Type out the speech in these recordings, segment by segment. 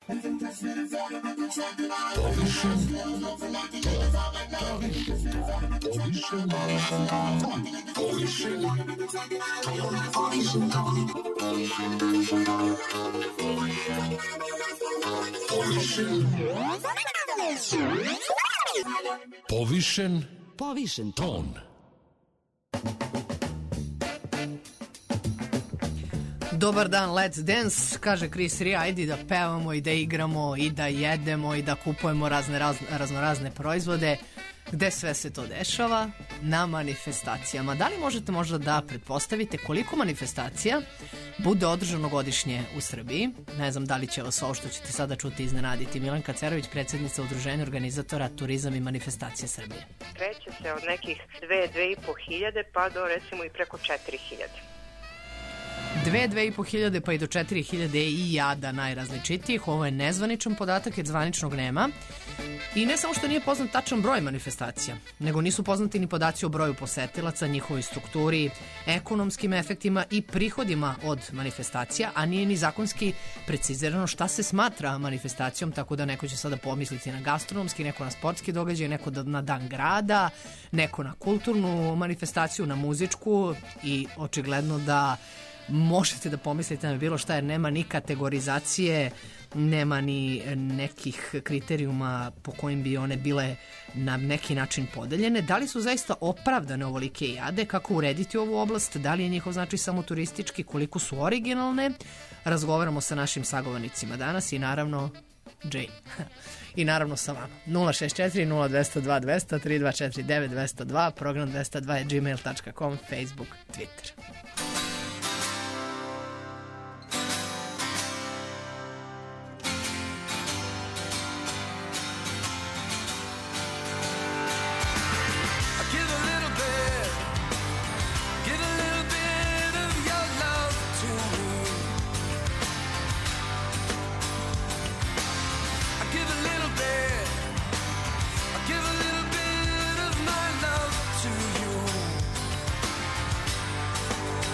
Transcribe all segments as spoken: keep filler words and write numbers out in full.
Povišen Povišen ton. Dobar dan, let's dance, kaže Chris Ria, ajde da pevamo i da igramo i da jedemo i da kupujemo razne, razne, raznorazne proizvode. Gde sve se to dešava? Na manifestacijama. Da li možete možda da pretpostavite koliko manifestacija bude održano godišnje u Srbiji? Ne znam da li će vas ovo što ćete sada čuti iznenaditi. Milanka Cerović, predsjednica Udruženja organizatora Turizam i manifestacije Srbije. Kreće se od nekih dve, dve i po hiljade pa do recimo i preko četiri hiljade. Dve, dve i po hiljade pa i do četiri hiljade i jada najrazličitijih. Ovo je nezvaničan podatak jer zvaničnog nema. I ne samo što nije poznat tačan broj manifestacija, nego nisu poznati ni podaci o broju posetilaca, njihovoj strukturi, ekonomskim efektima i prihodima od manifestacija, a nije ni zakonski precizirano šta se smatra manifestacijom, tako da neko će sada pomisliti na gastronomski, neko na sportski događaj, neko na dan grada, neko na kulturnu manifestaciju, na muzičku i očigledno da možete da pomislite na bilo šta jer nema ni kategorizacije, nema ni nekih kriterijuma po kojim bi one bile na neki način podeljene. Da li su zaista opravdane ovolike jade, kako urediti ovu oblast, da li je njihov značaj samo turistički, koliko su originalne, razgovaramo sa našim sagovornicima danas i naravno Jane. I naravno sa vama. nula šest četiri nula dva zero dva dva zero tri dva četiri devet dva zero dva, program dva zero dva je gmail tačka com, Facebook, Twitter. Give a little bit of my love to you.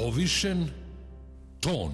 Povišen ton.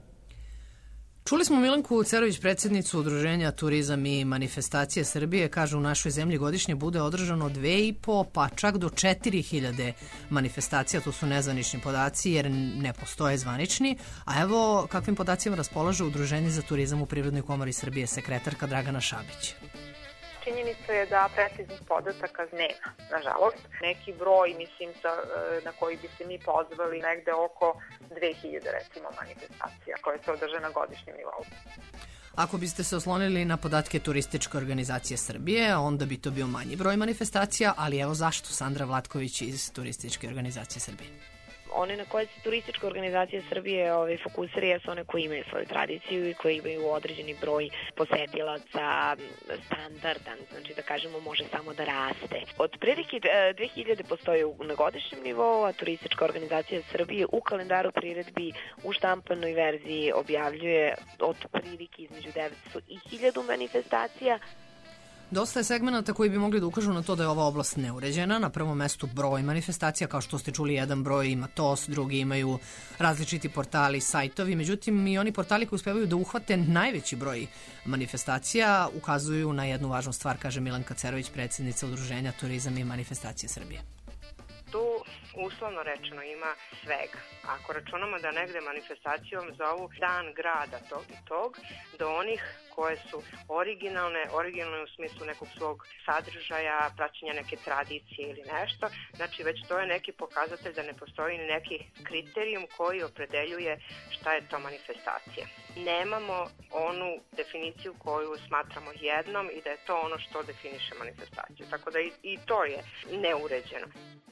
Čuli smo Milanku Cerović, predsjednicu Udruženja Turizam i manifestacije Srbije. Kaže, u našoj zemlji godišnje bude održano dve i po, pa čak do četiri hiljade manifestacija. To su nezvanični podaci jer ne postoje zvanični. A evo kakvim podacima raspolaže Udruženje za turizam u Privrednoj komori Srbije, sekretarka Dragana Šabić. Činjenica je da preciznih podataka nema, nažalost. Neki broj, mislim, na koji bi se mi pozvali negde oko dve hiljade, recimo, manifestacija koje se održe na godišnjem nivou. Ako biste se oslonili na podatke Turističke organizacije Srbije, onda bi to bio manji broj manifestacija, ali evo zašto Sandra Vlatković iz Turističke organizacije Srbije. One na koje se Turistička organizacija Srbije ove, fokusira jesu one koji imaju svoju tradiciju i koji imaju određeni broj posetilaca standardan, znači da kažemo može samo da raste. Od prilike dve hiljade postoji na godišnjem nivou, a Turistička organizacija Srbije u kalendaru priredbi u štampanoj verziji objavljuje od prilike između devetsto i hiljadu manifestacija. Dosta je segmenata koji bi mogli da ukažu na to da je ova oblast neuređena. Na prvom mestu broj manifestacija, kao što ste čuli, jedan broj ima T O S, drugi imaju različiti portali, sajtovi. Međutim, i oni portali koji uspevaju da uhvate najveći broj manifestacija ukazuju na jednu važnu stvar, kaže Milanka Cerović, predsjednica Udruženja Turizam i manifestacije Srbije. Tu uslovno rečeno ima svega. Ako računamo da negde manifestacijom zovu dan grada tog i tog, do onih koje su originalne, originalne u smislu nekog svog sadržaja, praćenja neke tradicije ili nešto, znači već to je neki pokazatelj da ne postoji ni neki kriterijum koji opredeljuje šta je to manifestacija. Nemamo onu definiciju koju smatramo jednom i da je to ono što definiše manifestaciju, tako da i, i to je neuređeno.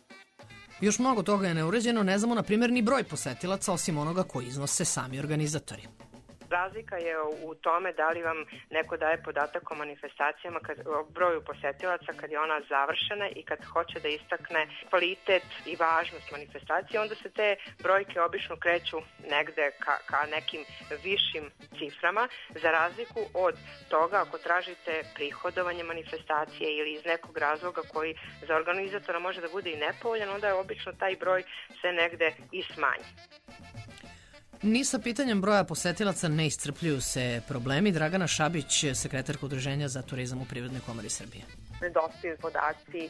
Još mnogo toga je neuređeno, ne znamo na primjer ni broj posetilaca osim onoga koji iznose sami organizatori. Razlika je u tome da li vam neko daje podatak o manifestacijama, kad, o broju posetilaca kad je ona završena i kad hoće da istakne kvalitet i važnost manifestacije, onda se te brojke obično kreću negde ka, ka nekim višim ciframa, za razliku od toga ako tražite prihodovanje manifestacije ili iz nekog razloga koji za organizatora može da bude i nepovoljan, onda je obično taj broj se negde i smanji. Ni sa pitanjem broja posetilaca ne iscrpljuju se problemi. Dragana Šabić, sekretarka Udruženja za turizam u Privrednoj komori Srbije. Nedostaju podaci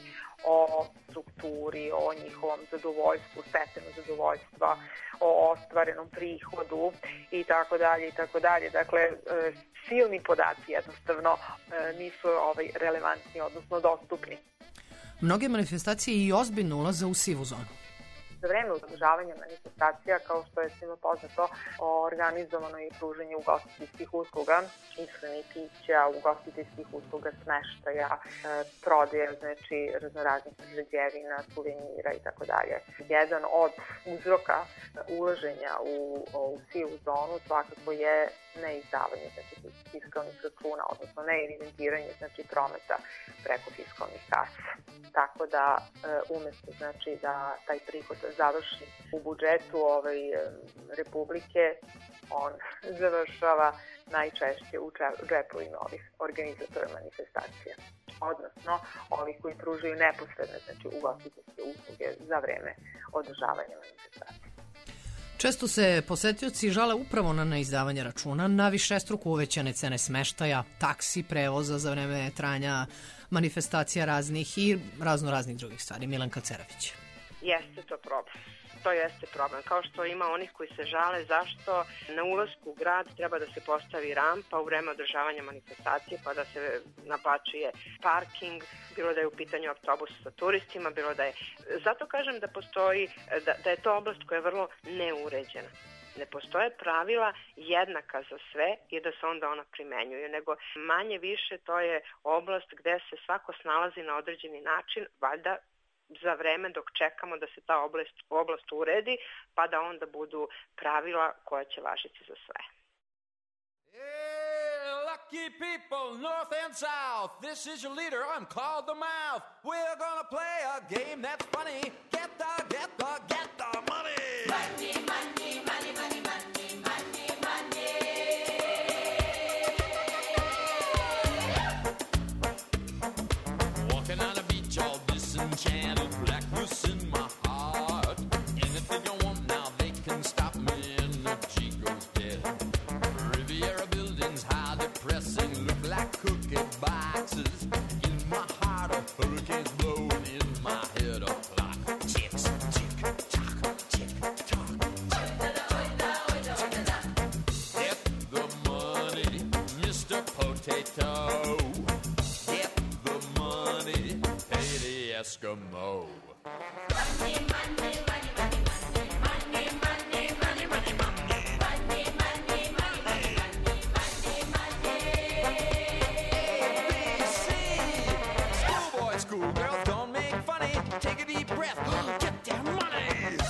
o strukturi, o njihovom zadovoljstvu, stepenu zadovoljstva, o ostvarenom prihodu i tako dalje i tako dalje. Dakle, silni podaci jednostavno nisu ovaj relevantni, odnosno dostupni. Mnoge manifestacije i ozbiljno ulaze u sivu zonu. Za vreme održavanja manifestacija, kao što je svima poznato, organizovano je pružanje ugostiteljskih usluga, ishrane i pića, ugostiteljskih usluga, smeštaja, prodaja, znači raznoraznih prerađevina, suvenira i tako dalje. Jedan od uzroka ulaženja u, u sivu zonu svakako je neizdavanje, znači fiskalnih računa, odnosno neevidentiranje, znači prometa preko fiskalnih kasa. Tako da umesto znači da taj prihod završi u budžetu ovaj, Republike, on završava najčešće u džepovima ovih organizatora manifestacija, odnosno ovih koji pružaju neposredne, znači ugostiteljske usluge za vreme održavanja manifestacije. Često se posetioci žale upravo na neizdavanje računa, na višestruko uvećane cene smeštaja, taksi, prevoza za vreme trajanja manifestacija raznih i razno raznih drugih stvari. Milanka Cerović. Jeste to problem. To jeste problem. Kao što ima onih koji se žale zašto na ulasku u grad treba da se postavi rampa u vreme održavanja manifestacije pa da se naplaćuje parking, bilo da je u pitanju autobus sa turistima, bilo da je... Zato kažem da postoji, da, da je to oblast koja je vrlo neuređena. Ne postoje pravila jednaka za sve i da se onda ona primenjuju, nego manje više to je oblast gde se svako snalazi na određeni način, valjda za vreme dok čekamo da se ta oblast, oblast uredi, pa da onda budu pravila koja će važiti za sve. Hey, lucky people, north and south, this is your leader, I'm called the Mouth. We're gonna play a game that's funny. Get the, get the, get the money. Money, money, money, money, money, money, money. Walking on a beach all disenchanted, blackness in my heart. Anything you want now they can potato. Get the money, pay the Eskimo. Money, money, money, money, money, money, money, money, money, money, money, money, money, money. A, B, C. Schoolboy, schoolgirl, don't make funny. Take a deep breath, get their money.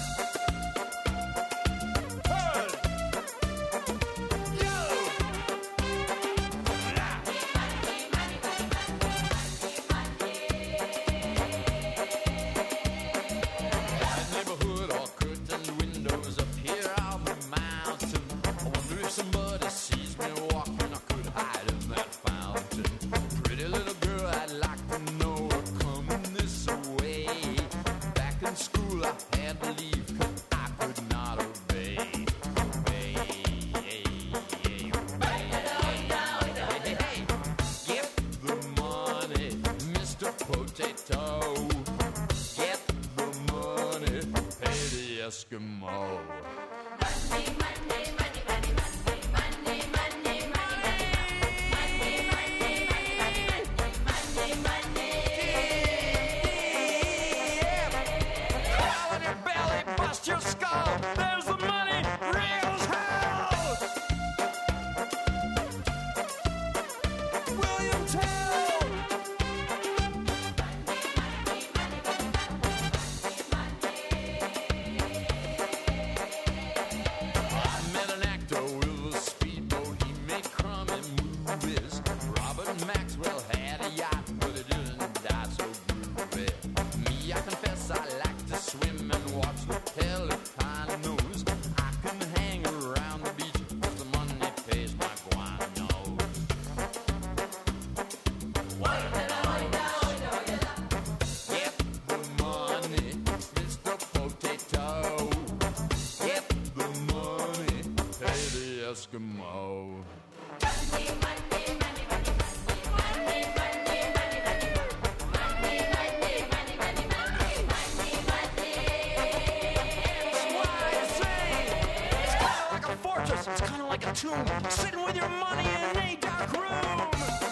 Sitting with your money in a dark room.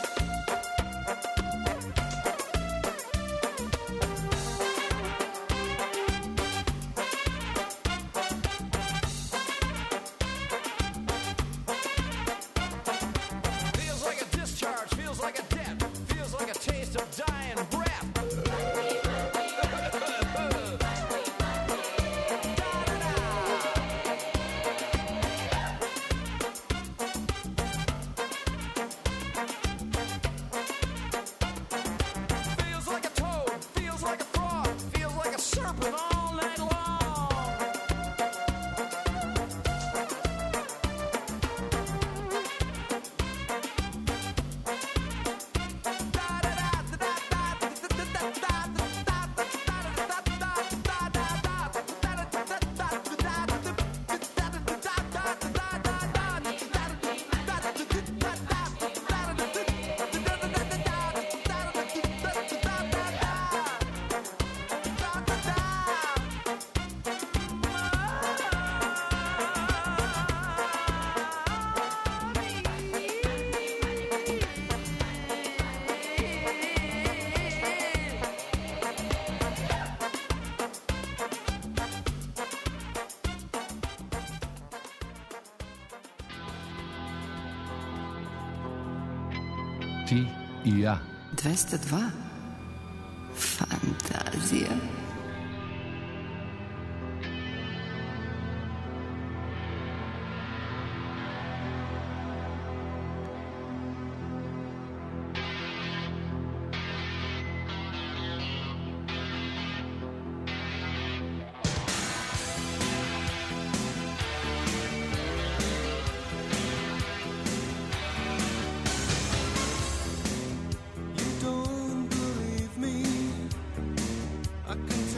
Feels like a discharge, feels like a debt, feels like a taste of dying breath. Ti i ja. dvesta dva. Fantazija. I can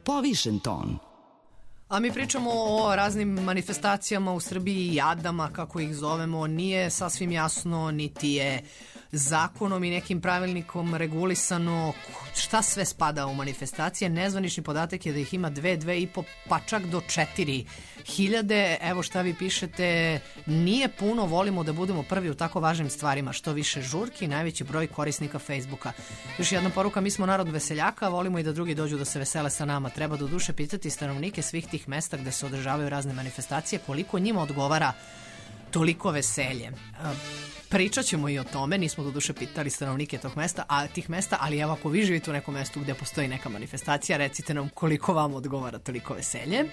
povišen ton. A mi pričamo o raznim manifestacijama u Srbiji i jadama, kako ih zovemo, nije sasvim jasno, niti je zakonom i nekim pravilnikom regulisano šta sve spada u manifestacije. Nezvanični podatak je da ih ima dve, dve i po, pa čak do četiri hiljade. Evo šta vi pišete, nije puno, volimo da budemo prvi u tako važnim stvarima, što više žurki, najveći broj korisnika Facebooka. Još jedna poruka, mi smo narod veseljaka, volimo i da drugi dođu da se vesele sa nama. Treba do duše pitati stanovnike svih tih mesta gde se održavaju razne manifestacije, koliko njima odgovara toliko veselje. Pričat ćemo i o tome, nismo do duše pitali stanovnike tog mesta, a tih mesta, ali evo ako vi živite u nekom mestu gde postoji neka manifestacija, recite nam koliko vam odgovara toliko veselje.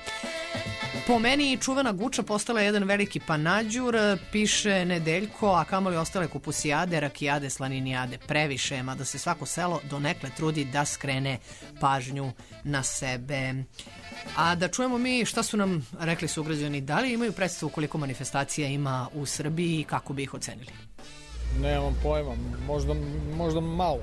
Po meni čuvena Guča postala jedan veliki panađur, piše Nedeljko, a kamoli ostale kupusijade, rakijade, slaninijade, previše je, mada se svako selo donekle trudi da skrene pažnju na sebe. A da čujemo mi šta su nam rekli sugrađani, da li imaju predstavu koliko manifestacija ima u Srbiji i kako bi ih ocenili? Nemam pojma, možda, možda malo.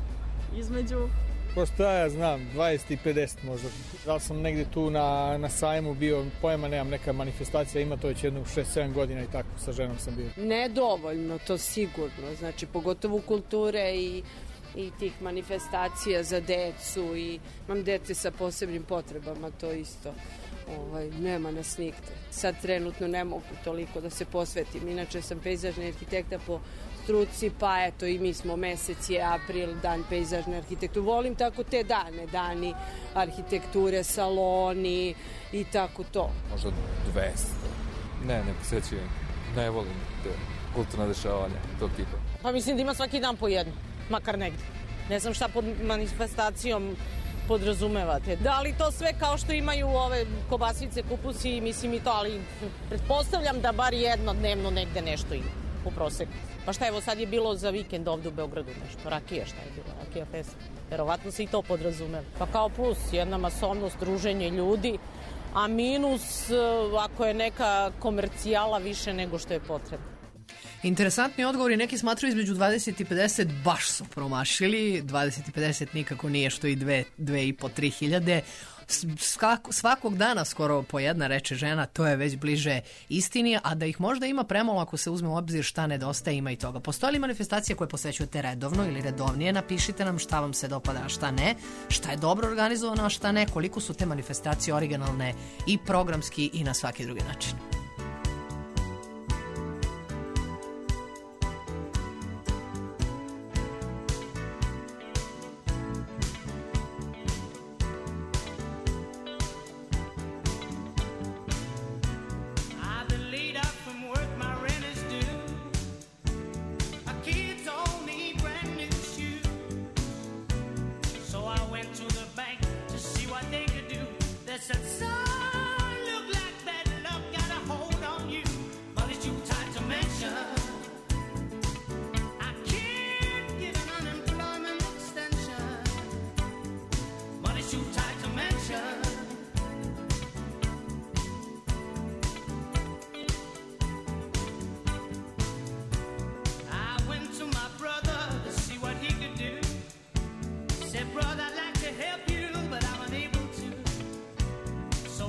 Između? Pa šta ja znam, dvadeset i pedeset možda. Da li sam negde tu na, na sajmu bio, pojma nemam, neka manifestacija ima to već jedno šest sedam godina i tako, sa ženom sam bio. Nedovoljno, to sigurno, znači pogotovo kulture i i tih manifestacija za decu i imam dete sa posebnim potrebama, to isto ovaj, nema nas nigde. Sad trenutno ne mogu toliko da se posvetim, inače sam pejzažni arhitekta po struci, pa eto i mi smo, mesec je april, dan pejzažne arhitekture. Volim tako te dane, dani arhitekture, saloni i tako to. Možda dvesta. Ne, ne posjećujem. Ne volim te kulturne dešavanja tog tipa. Pa mislim da ima svaki dan po jedno. Makar negde. Ne znam šta pod manifestacijom podrazumevate. Da li to sve kao što imaju ove kobasice, kupusi, mislim i to, ali pretpostavljam da bar jedno dnevno negde nešto ima u proseku. Pa šta, evo sad je bilo za vikend ovde u Beogradu nešto, rakija šta je bilo, rakija fest. Verovatno se i to podrazumeva. Pa kao plus, jedna masovnost, druženje ljudi, a minus ako je neka komercijala više nego što je potrebno. Interesantni odgovori, neki smatruju između dvadeset i pedeset, baš su promašili, dvadeset i pedeset nikako nije što i dve, dve i po, tri hiljade. Svako, svakog dana skoro po jedna, reče žena, to je već bliže istini, a da ih možda ima premalo ako se uzme u obzir šta nedostaje, ima i toga. Postoje li manifestacije koje posećujete redovno ili redovnije? Napišite nam šta vam se dopada, a šta ne, šta je dobro organizovano, a šta ne, koliko su te manifestacije originalne i programski i na svaki drugi način. Said, brother, I'd like to help you, but I'm unable to. So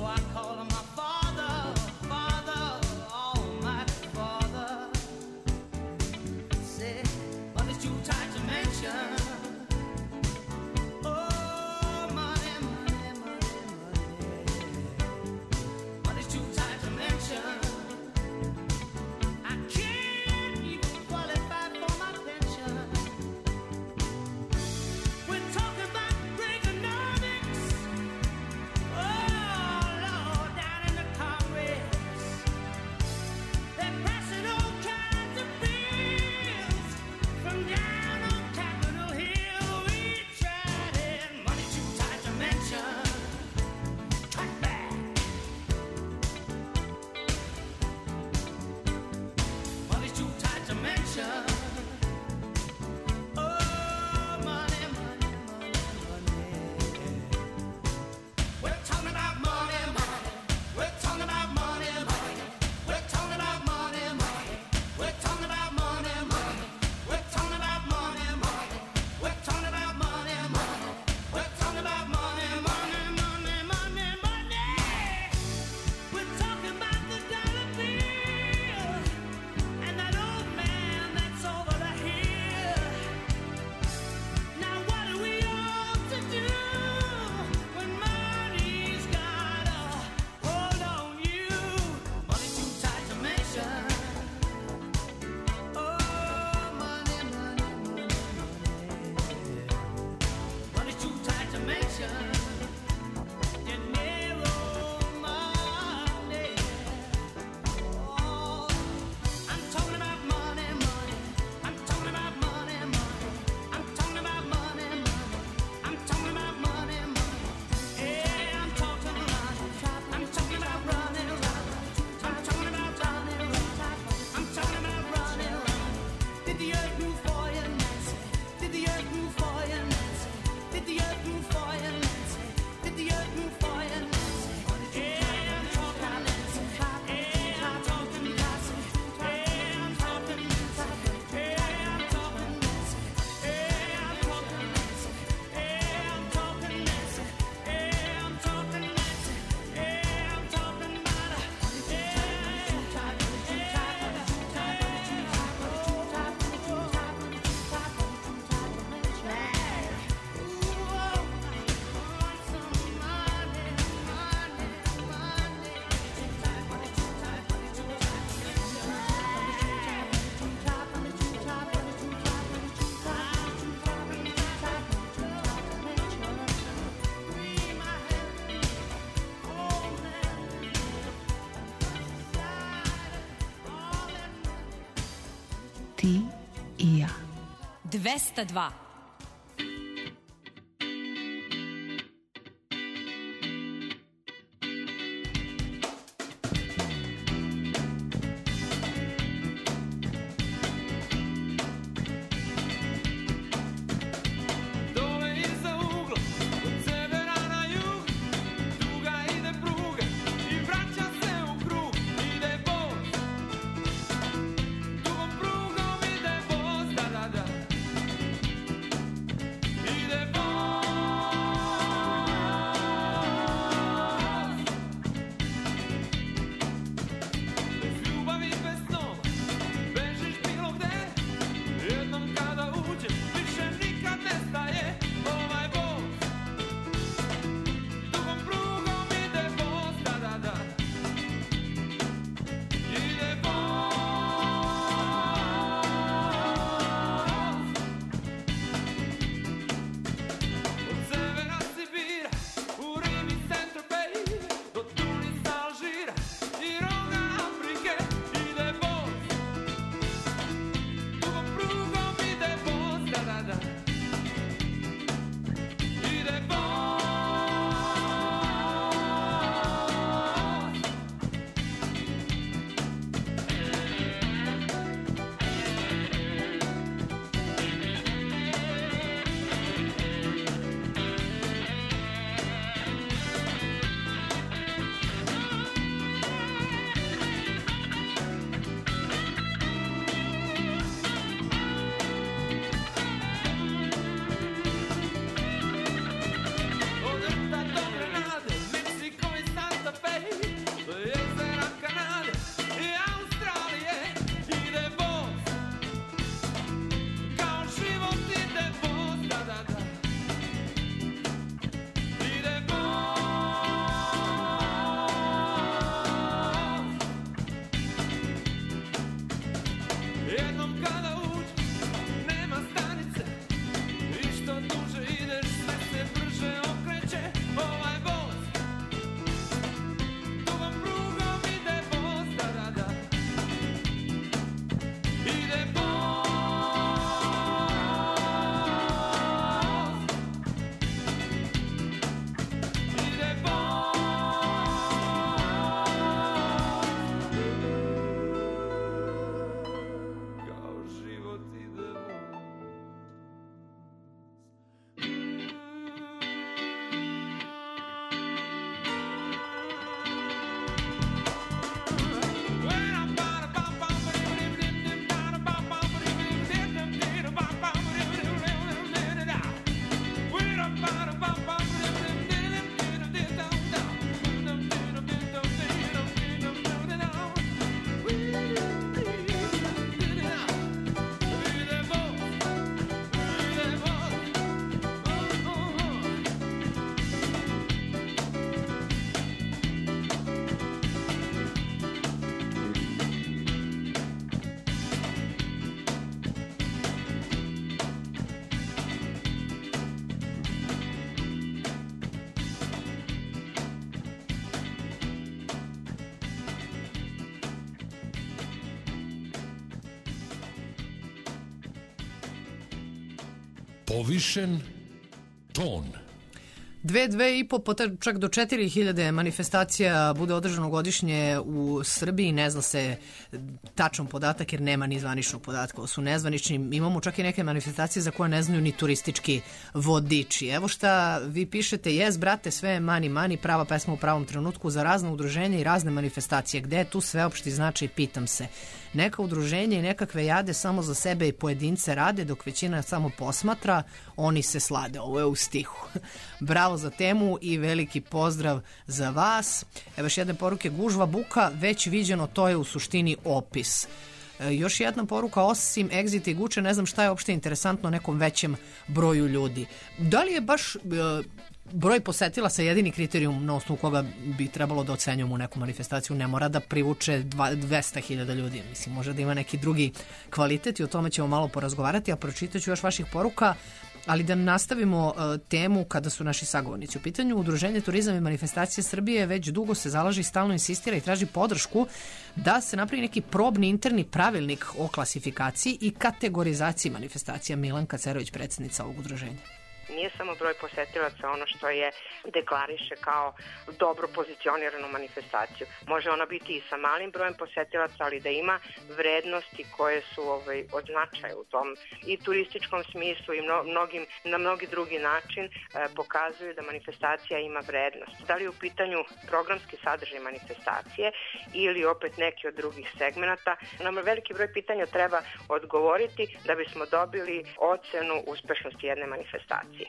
ti i ja. dvesta dva. Povišen ton. Dve, dve i po, čak do četiri hiljade manifestacija bude održano godišnje u Srbiji. Ne zna se tačan podatak jer nema ni zvaničnog podatka. Su nezvanični. Imamo čak i neke manifestacije za koje ne znaju ni turistički vodiči. Evo šta vi pišete. Jes, brate, sve je mani, mani, prava pesma u pravom trenutku za razne udruženja i razne manifestacije. Gde je tu sveopšti značaj, pitam se. Neka udruženja i nekakve jade samo za sebe i pojedince rade, dok većina samo posmatra, oni se slade. Ovo je u stihu. Bravo za temu i veliki pozdrav za vas. Evo još jedne poruke. Gužva, buka, već viđeno, to je u suštini opis. E, još jedna poruka, osim Exit i Guče, ne znam šta je uopšte interesantno nekom većem broju ljudi. Da li je baš... E, broj posetilaca jedini kriterijum na osnovu koga bi trebalo da ocenjujemo neku manifestaciju, ne mora da privuče dvesta hiljada ljudi. Mislim, može da ima neki drugi kvalitet i o tome ćemo malo porazgovarati, a pročitat ću još vaših poruka, ali da nastavimo uh, temu kada su naši sagovornici u pitanju. Udruženje Turizam i manifestacije Srbije već dugo se zalaže i stalno insistira i traži podršku da se napravi neki probni interni pravilnik o klasifikaciji i kategorizaciji manifestacija. Milanka Cerović, predsjednica ovog udruženja. Nije samo broj posetilaca ono što je deklariše kao dobro pozicioniranu manifestaciju. Može ona biti i sa malim brojem posetilaca, ali da ima vrednosti koje su ovaj, od značaja u tom i turističkom smislu i mno, mnogim, na mnogi drugi način e, pokazuju da manifestacija ima vrednost. Da li je u pitanju programski sadržaj manifestacije ili opet neki od drugih segmenata, nam veliki broj pitanja treba odgovoriti da bismo dobili ocenu uspešnosti jedne manifestacije.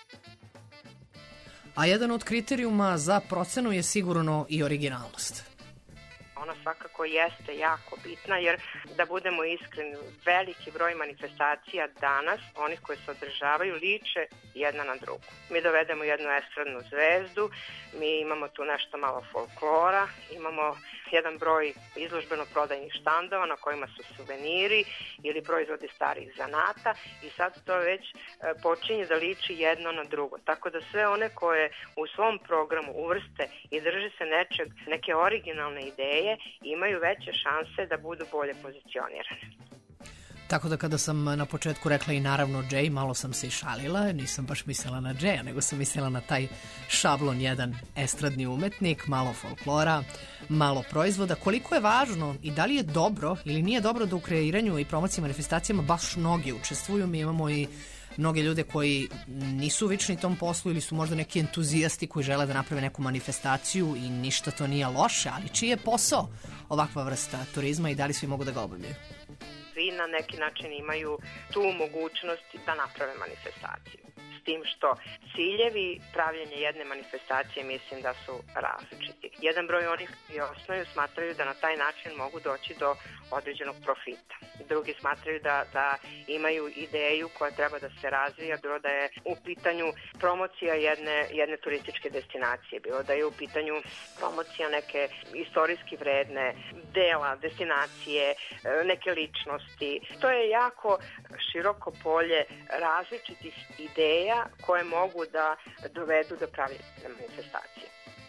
A jedan od kriterijuma za procenu je sigurno i originalnost. Ona svakako jeste jako bitna, jer da budemo iskreni, veliki broj manifestacija danas, onih koje se održavaju, liče jedna na drugu. Mi dovedemo jednu estradnu zvezdu, mi imamo tu nešto malo folklora, imamo jedan broj izložbeno prodajnih štandova na kojima su suveniri ili proizvodi starih zanata i sad to već počinje da liči jedno na drugo. Tako da sve one koje u svom programu uvrste i drže se nečeg, neke originalne ideje, imaju veće šanse da budu bolje pozicionirane. Tako da kada sam na početku rekla i naravno Jay, malo sam se i šalila, nisam baš mislila na Jaya, nego sam mislila na taj šablon, jedan estradni umetnik, malo folklora, malo proizvoda. Koliko je važno i da li je dobro ili nije dobro da u kreiranju i promociji manifestacijama baš mnogi učestvuju. Mi imamo i mnoge ljude koji nisu vični tom poslu ili su možda neki entuzijasti koji žele da naprave neku manifestaciju i ništa to nije loše, ali čiji je posao ovakva vrsta turizma i da li svi mogu da ga obavljaju? Svi na neki način imaju tu mogućnost da naprave manifestaciju. S tim što ciljevi pravljenja jedne manifestacije mislim da su različiti. Jedan broj onih koji osnovaju smatraju da na taj način mogu doći do određenog profita. Drugi smatraju da, da imaju ideju koja treba da se razvija, bilo da je u pitanju promocija jedne, jedne turističke destinacije, bilo da je u pitanju promocija neke istorijski vredne dela, destinacije, neke ličnosti. To je jako široko polje različitih ideja koje mogu da dovedu do pravljene manifestacije.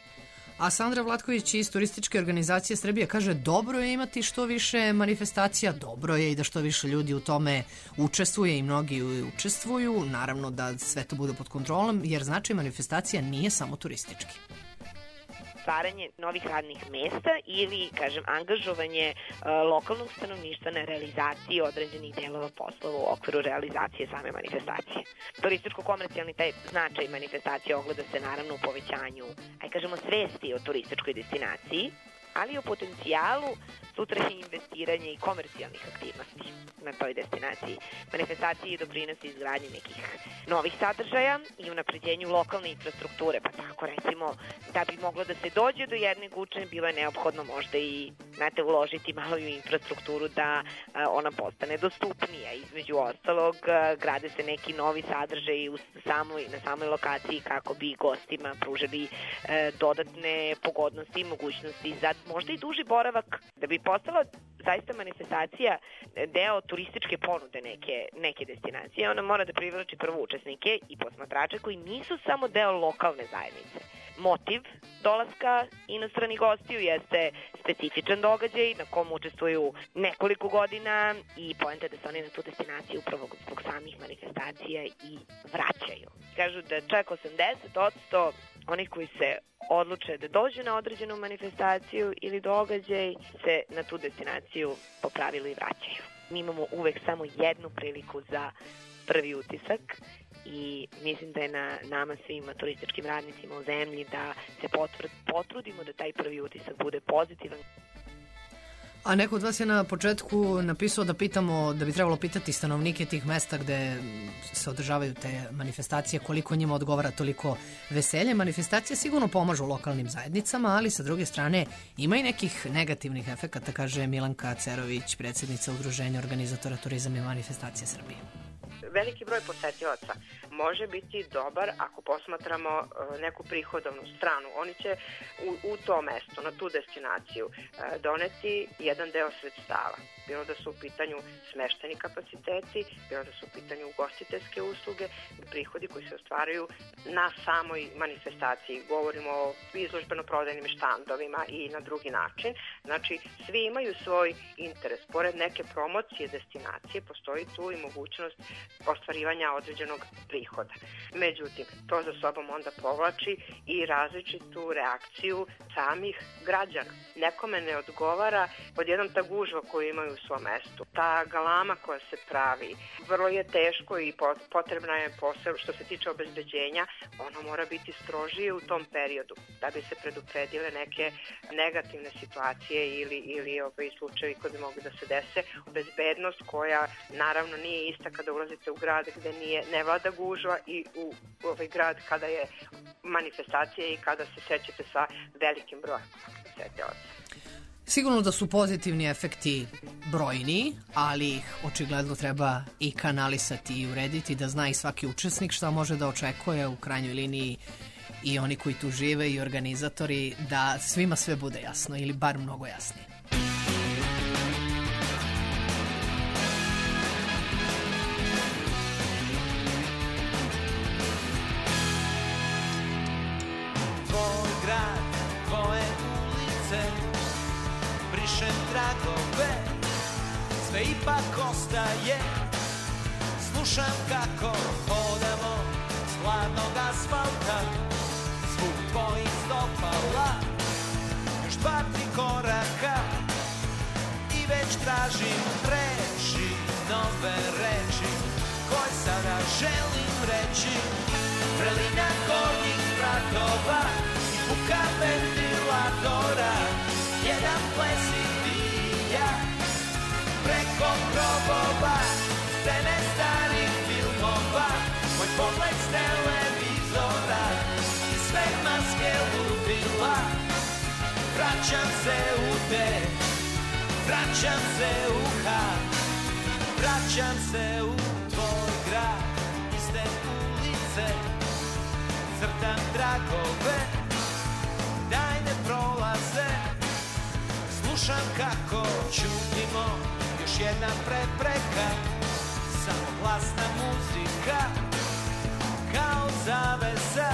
A Sandra Vlatković iz Turističke organizacije Srbije kaže dobro je imati što više manifestacija, dobro je i da što više ljudi u tome učestvuje i mnogi učestvuju, naravno da sve to bude pod kontrolom, jer značaj manifestacija nije samo turistički. Stvaranje novih radnih mesta ili, kažem, angažovanje uh, lokalnog stanovništva na realizaciji određenih delova poslova u okviru realizacije same manifestacije. Turističko-komercijalni taj značaj manifestacije ogleda se naravno u povećanju, aj kažemo, svesti o turističkoj destinaciji, ali i o potencijalu sutrašnje investiranja i komercijalnih aktivnosti na toj destinaciji. Manifestaciji doprinosi izgradnji nekih novih sadržaja i unapređenju lokalne infrastrukture, pa tako recimo da bi moglo da se dođe do jedne gučne, bilo je neophodno možda i, znate, uložiti malo i u infrastrukturu da a, ona postane dostupnija. Između ostalog, a, grade se neki novi sadržaj u samoj, na samoj lokaciji kako bi gostima pružili a, dodatne pogodnosti i mogućnosti za možda i duži boravak, da bi postala zaista manifestacija deo turističke ponude neke, neke destinacije. Ona mora da privlači prvo učesnike i posmatrače koji nisu samo deo lokalne zajednice. Motiv dolaska inostranih gostiju jeste specifičan događaj na kom učestvuju nekoliko godina i poenta da se oni na tu destinaciju upravo zbog samih manifestacija i vraćaju. Kažu da čak osamdeset posto onih koji se odluče da dođu na određenu manifestaciju ili događaj se na tu destinaciju po pravilu i vraćaju. Mi imamo uvek samo jednu priliku za prvi utisak i mislim da je na nama svima turističkim radnicima u zemlji da se potrudimo da taj prvi utisak bude pozitivan. A neko od vas je na početku napisao da pitamo, da bi trebalo pitati stanovnike tih mesta gde se održavaju te manifestacije, koliko njima odgovara toliko veselje. Manifestacije sigurno pomažu lokalnim zajednicama, ali sa druge strane ima i nekih negativnih efekata, kaže Milanka Cerović, predsjednica Udruženja organizatora turizam i manifestacije Srbije. veliki broj posetilaca može biti dobar ako posmatramo neku prihodovnu stranu. Oni će u, u to mesto, na tu destinaciju doneti jedan deo sredstava. Bilo da su u pitanju smešteni kapaciteti, bilo da su u pitanju ugostiteljske usluge, prihodi koji se ostvaraju na samoj manifestaciji. Govorimo o izložbeno-prodajnim štandovima i na drugi način. Znači, svi imaju svoj interes. Pored neke promocije destinacije, postoji tu i mogućnost ostvarivanja određenog prihoda. Međutim, to za sobom onda povlači i različitu reakciju samih građana. Nekome ne odgovara odjednom ta gužva koju imaju u svom mestu. Ta galama koja se pravi, vrlo je teško i potrebna je posebno što se tiče obezbeđenja, ono mora biti strožije u tom periodu da bi se predupredile neke negativne situacije ili, ili ovaj, slučajevi koji bi mogli da se dese. Bezbednost koja naravno nije ista kada ulazite u grad gde nije, ne vlada gužva i u ovaj grad kada je manifestacija i kada se srećete sa velikim brojem posetilaca. Sigurno da su pozitivni efekti brojni, ali ih očigledno treba i kanalisati i urediti da zna i svaki učesnik šta može da očekuje, u krajnjoj liniji i oni koji tu žive i organizatori, da svima sve bude jasno ili bar mnogo jasnije. Tvoj grad, tvoje ulice, brišem tragove, sve ipak ostaje. Slušam kako hodamo s hladnog asfalta, zvuk tvojih stopala, još dva, tri koraka i već tražim reči, nove reči, koje sada želim reći. Vrelina gornjih spratova i buka ventilatora, jedan ples i ti ja, preko grobova, scene starih filmova, moj pogled s televizora i sve maske ludila. Vraćam se u te, vraćam se u Han, vraćam se u tvoj grad, iste ulice, crtam tragove, daj ne prolaze. Slušam kako čutimo, još jedna prepreka, samo glasna muzika, kao zavesa,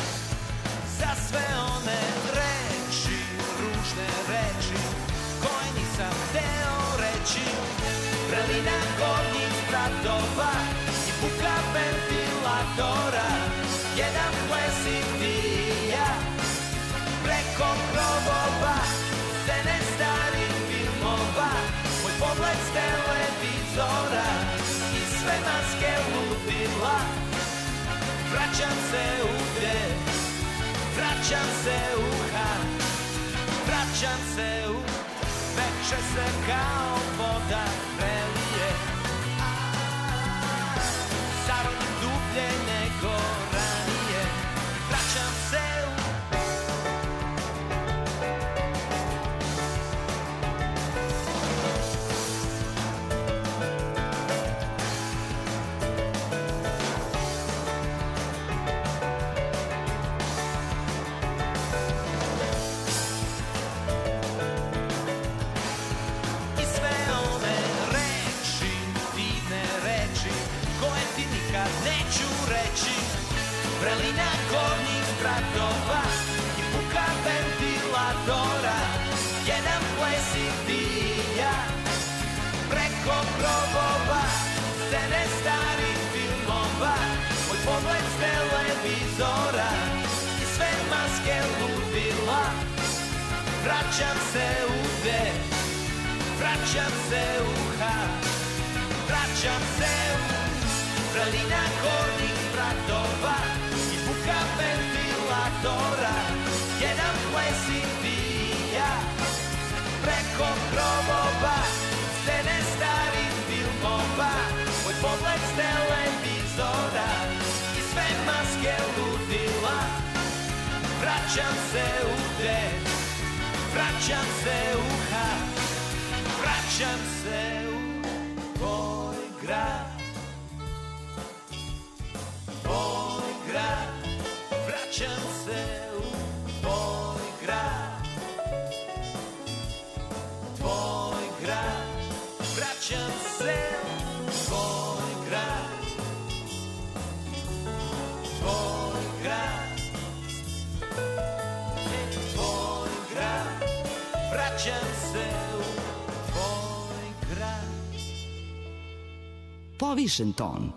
za sve one reči, ružne reči, koje nisam hteo reći. Vrelina gornjih spratova i buka ventilatora, jedan ples i ti ja, preko krovova, scene starih filmova, moj pogled s televizora i sve maske ludila. Vraćam se u te, vraćam se u Han, vraćam se u veče se kao voda prelije, zarodim dublje nego ranije. Vraćam se u neću reći. Vrelina gornjih spratova i buka ventilatora, jedan ples i ti ja, preko krovova, scene starih filmova, moj pogled s televizora i sve maske ludila. Vraćam se u te, vraćam se u Han, vraćam se u vrelina gornjih spratova i buka ventilatora, jedan ples i ti ja, preko krovova, scene starih filmova, moj pogled s televizora i sve maske ludila. Vraćam se u te, vraćam se u Han, vraćam se u tvoj grad. vraćam se u tvoj grad. Povišen ton.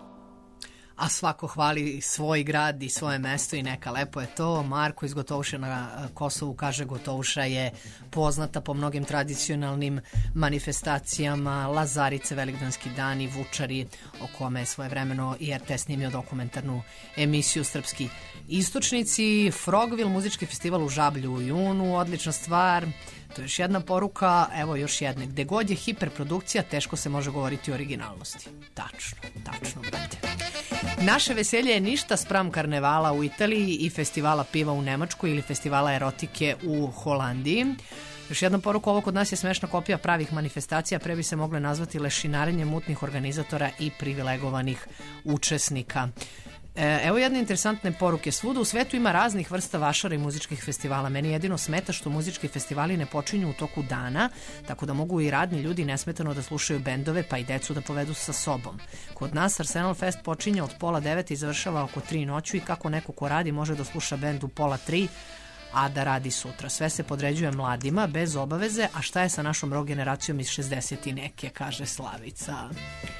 A svako hvali svoj grad i svoje mesto i neka, lepo je to. Marko iz Gotovuše na Kosovu kaže Gotovuša je poznata po mnogim tradicionalnim manifestacijama, Lazarice, Velikdanski dani, Vučari, o kome je svojevremeno i R T snimio dokumentarnu emisiju Srpski istočnici. Frogville, muzički festival u Žablju u junu, odlična stvar. To je još jedna poruka, evo još jedne. Gde god je hiperprodukcija, teško se može govoriti o originalnosti. Tačno, tačno, brate. Naše veselje je ništa spram karnevala u Italiji i festivala piva u Nemačkoj ili festivala erotike u Holandiji. Još jedna poruka, ovo kod nas je smešna kopija pravih manifestacija, pre bi se mogle nazvati lešinarenje mutnih organizatora i privilegovanih učesnika. Evo jedne interesantne poruke. Svuda u svetu ima raznih vrsta vašara i muzičkih festivala. Meni jedino smeta što muzički festivali ne počinju u toku dana, tako da mogu i radni ljudi nesmetano da slušaju bendove, pa i decu da povedu sa sobom. Kod nas Arsenal Fest počinje od pola devet i završava oko tri noću i kako neko ko radi može da sluša bend u pola tri, a da radi sutra. Sve se podređuje mladima, bez obaveze, a šta je sa našom rock generacijom iz šezdeset i neke, kaže Slavica.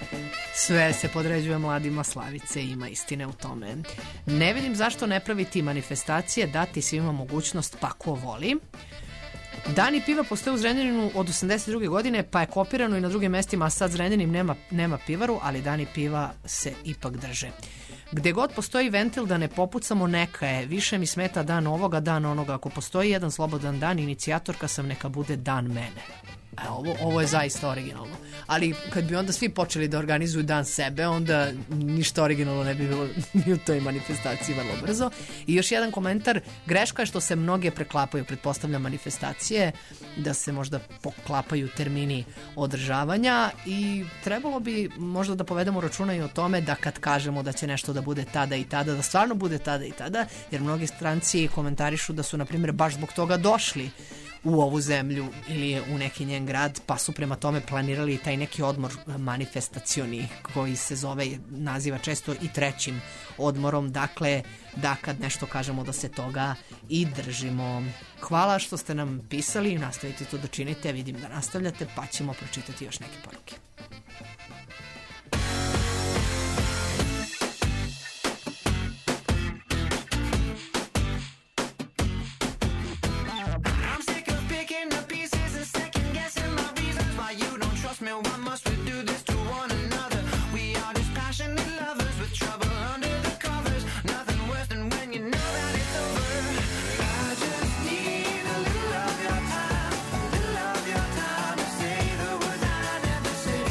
Sve se podređuje mladima, Slavice, ima istine u tome. Ne vidim zašto ne praviti manifestacije, dati svima mogućnost, pa ko voli. Dani piva postoje u Zrenjaninu od osamdeset druge godine, pa je kopirano i na drugim mestima, a sad Zrenjanin nema, nema pivaru, ali dani piva se ipak drže. Gde god postoji ventil da ne popucamo, neka je. Više mi smeta dan ovoga, dan onoga. Ako postoji jedan slobodan dan, inicijatorka sam, neka bude dan mene. E, ovo, ovo je zaista originalno. Ali kad bi onda svi počeli da organizuju dan sebe, onda ništa originalno ne bi bilo ni u toj manifestaciji vrlo brzo. I još jedan komentar, greška je što se mnoge preklapaju, pretpostavljam, manifestacije, da se možda poklapaju termini održavanja i trebalo bi možda da povedemo računa i o tome da kad kažemo da će nešto da bude tada i tada, da stvarno bude tada i tada, jer mnogi stranci komentarišu da su, na primjer, baš zbog toga došli u ovu zemlju ili u neki njen grad, pa su prema tome planirali taj neki odmor manifestacioni koji se zove, naziva često i trećim odmorom, dakle da kad nešto kažemo da se toga i držimo. Hvala što ste nam pisali, nastavite to da činite, vidim da nastavljate, pa ćemo pročitati još neke poruke. Say the words I never say.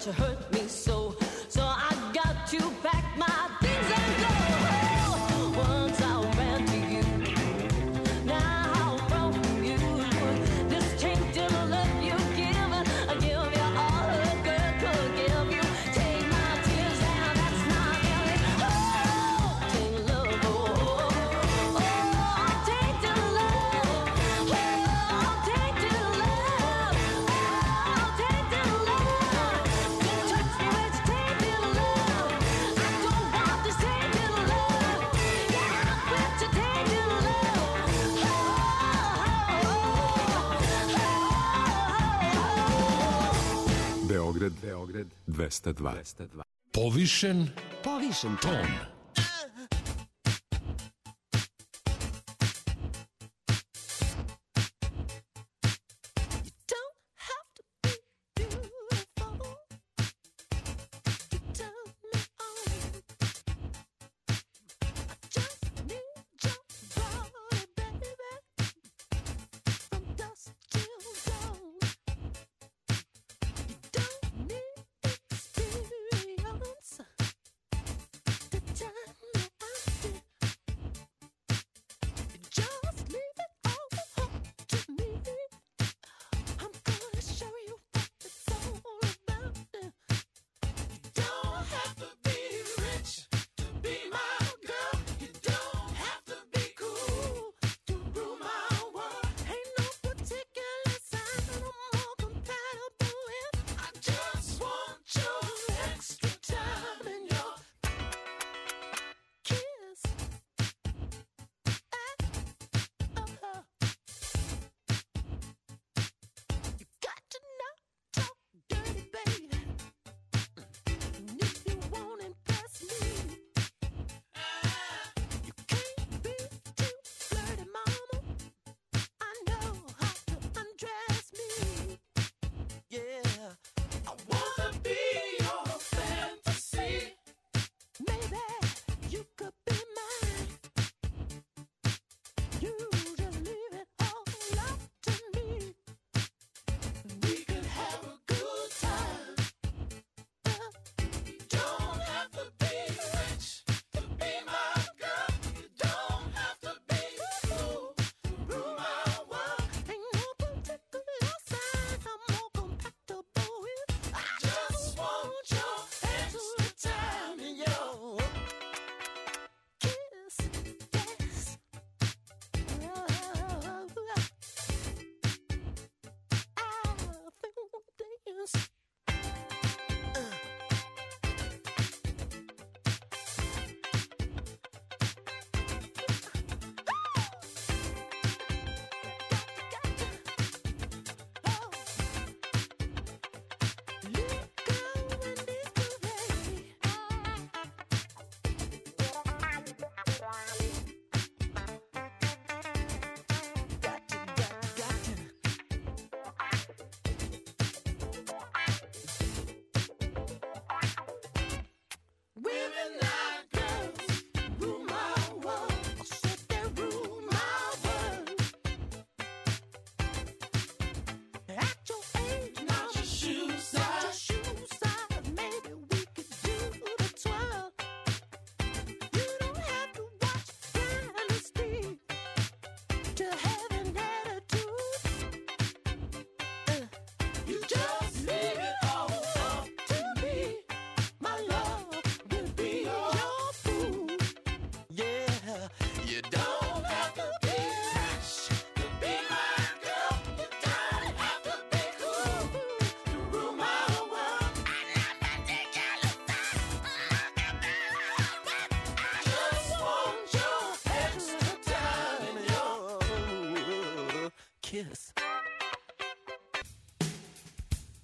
but you hurt me so. So I got to pack my things and go. Once I ran to you, now I'm wrong from you. This tainted love you give, I give you all a girl could give you. Take my tears and that's not really. Oh, tainted love, oh, oh, oh, tainted love, oh, tainted love, oh, tainted love. You touch me with tainted love. I don't want this tainted love. Yeah, I'm with your tainted love. Beograd, Beograd, dvesta dva. Povišen, povišen ton. Kiss.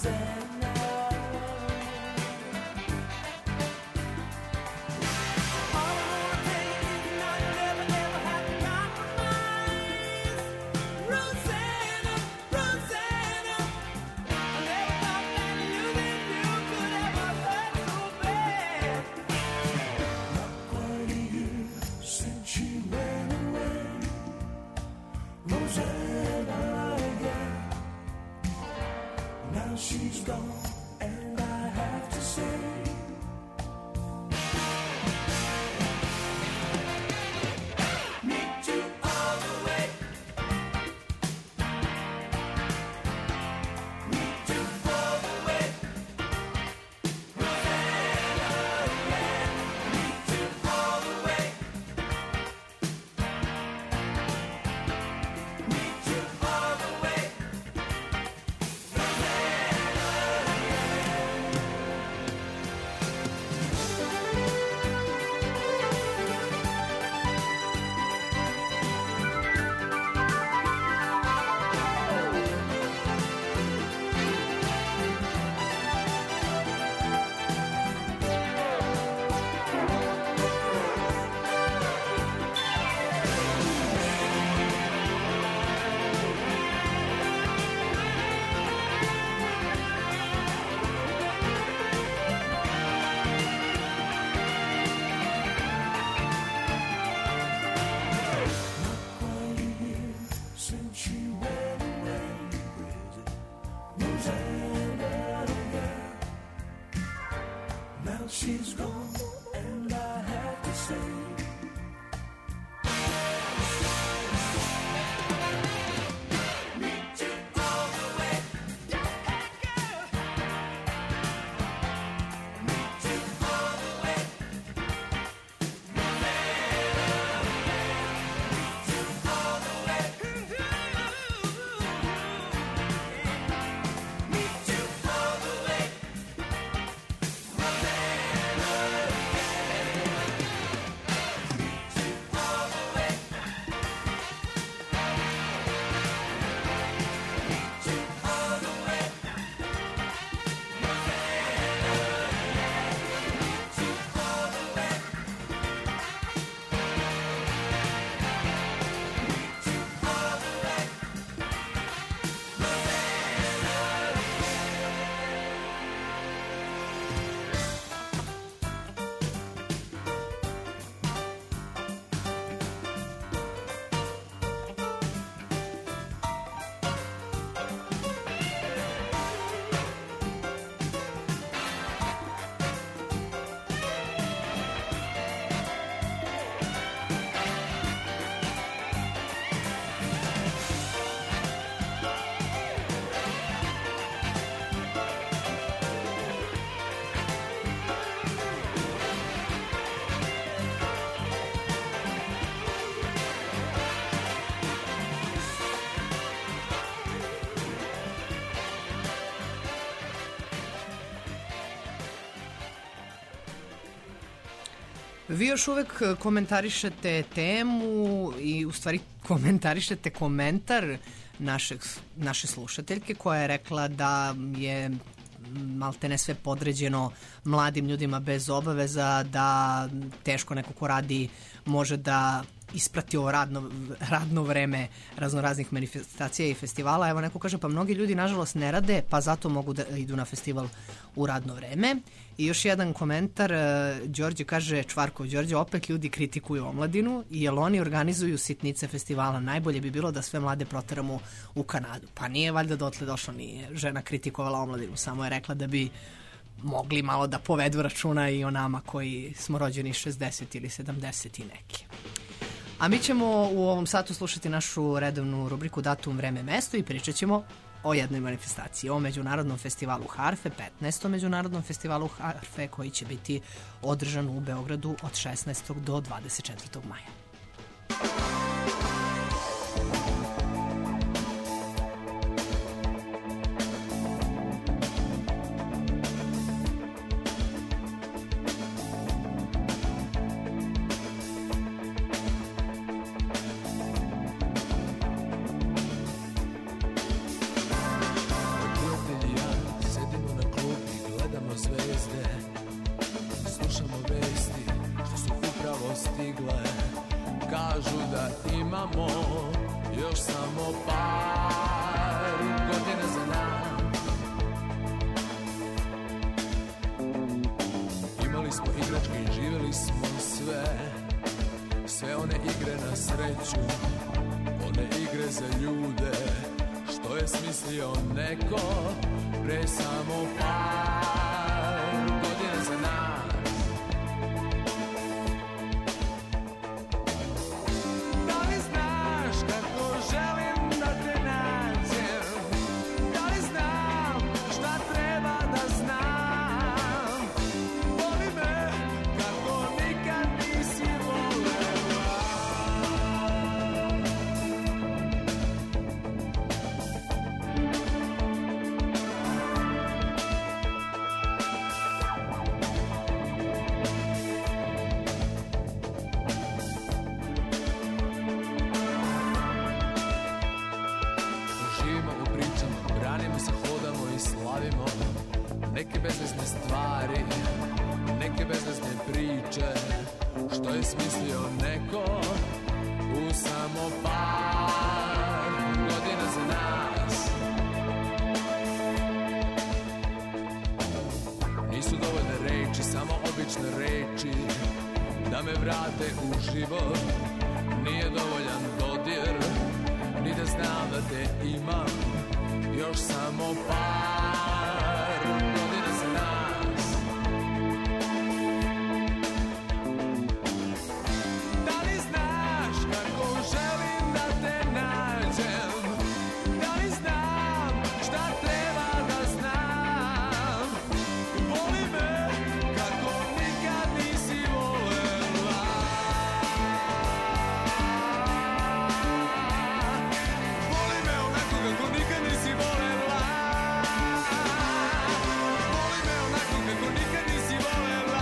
She's gone, and I have to say, meet you all the way, meet you all the way, Rosanna, yeah, meet you all the way, meet you all the way. She's gone, and I have to say, meet you all the way, yeah, girl. Meet you all the way, meet you all the way, meet you all the way. Vi još uvek komentarišete temu i u stvari komentarišete komentar našeg, naše slušateljke koja je rekla da je maltene sve podređeno mladim ljudima bez obaveza, da teško neko ko radi može da isprati ovo radno, radno vreme raznoraznih manifestacija i festivala. Evo neko kaže pa mnogi ljudi nažalost ne rade pa zato mogu da idu na festival u radno vreme. I još jedan komentar, Đorđe kaže, Čvarkov Đorđe, opet ljudi kritikuju omladinu jer oni organizuju sitnice festivala. Najbolje bi bilo da sve mlade proteramo u Kanadu. Pa nije valjda dotle došlo, nije žena kritikovala omladinu, samo je rekla da bi mogli malo da povedu računa i o nama koji smo rođeni šezdeset ili sedamdeset i neki. A mi ćemo u ovom satu slušati našu redovnu rubriku Datum, vreme, mesto i pričat ćemo o jednoj manifestaciji, o Međunarodnom festivalu harfe, petnaestom Međunarodnom festivalu harfe koji će biti održan u Beogradu od šesnaestog do dvadeset četvrtog maja. Aquel día se imamo još samo par godina za nas. Imali smo igračke i živjeli smo sve, sve one igre na sreću, one igre za ljude, što je smislio neko pre samo par godina za nas. Da li znaš kako želim da te nađem? Da li znam šta treba da znam? Voli me kako nikad nisi volela. Živimo u pričama, branimo se, hodamo i slavimo neke bezvezne stvari, neke bezvezne priče, što je smislio neko u samo par godina za nas. Nisu dovoljne reči, samo obične reči da me vrate u život. Nije dovoljan dodir, ni da znam da te imam još samo par godina za nas. Da li znaš kako želim da te nađem? Da li znam šta treba da znam? Voli me kako nikad nisi volela. Voli me onako kako nikad nisi volela. Voli me onako kako nikad nisi volela.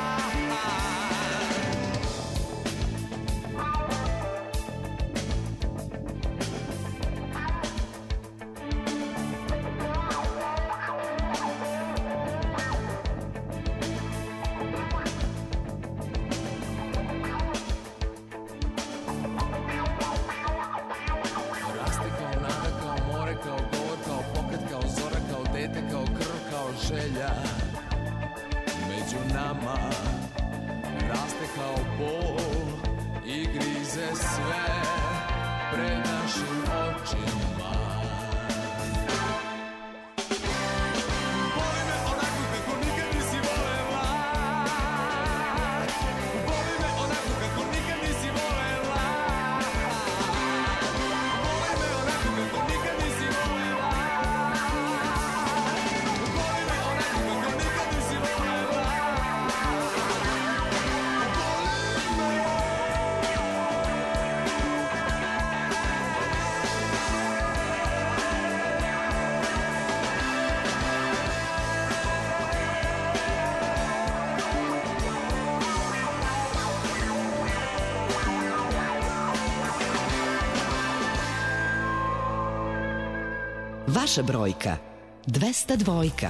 Raste kao nada, kao more, kao govor, kao pokret, kao zora, kao dete, kao krv, kao želja. Među nama raste kao bol i grize sve pred našim očima. Voli me onako kako nikad nisi volela. Voli me onako kako nikad nisi volela. Voli me onako kako nikad nisi volela. Voli me onako kako nikad nisi volela. Vaša brojka dvesta dva.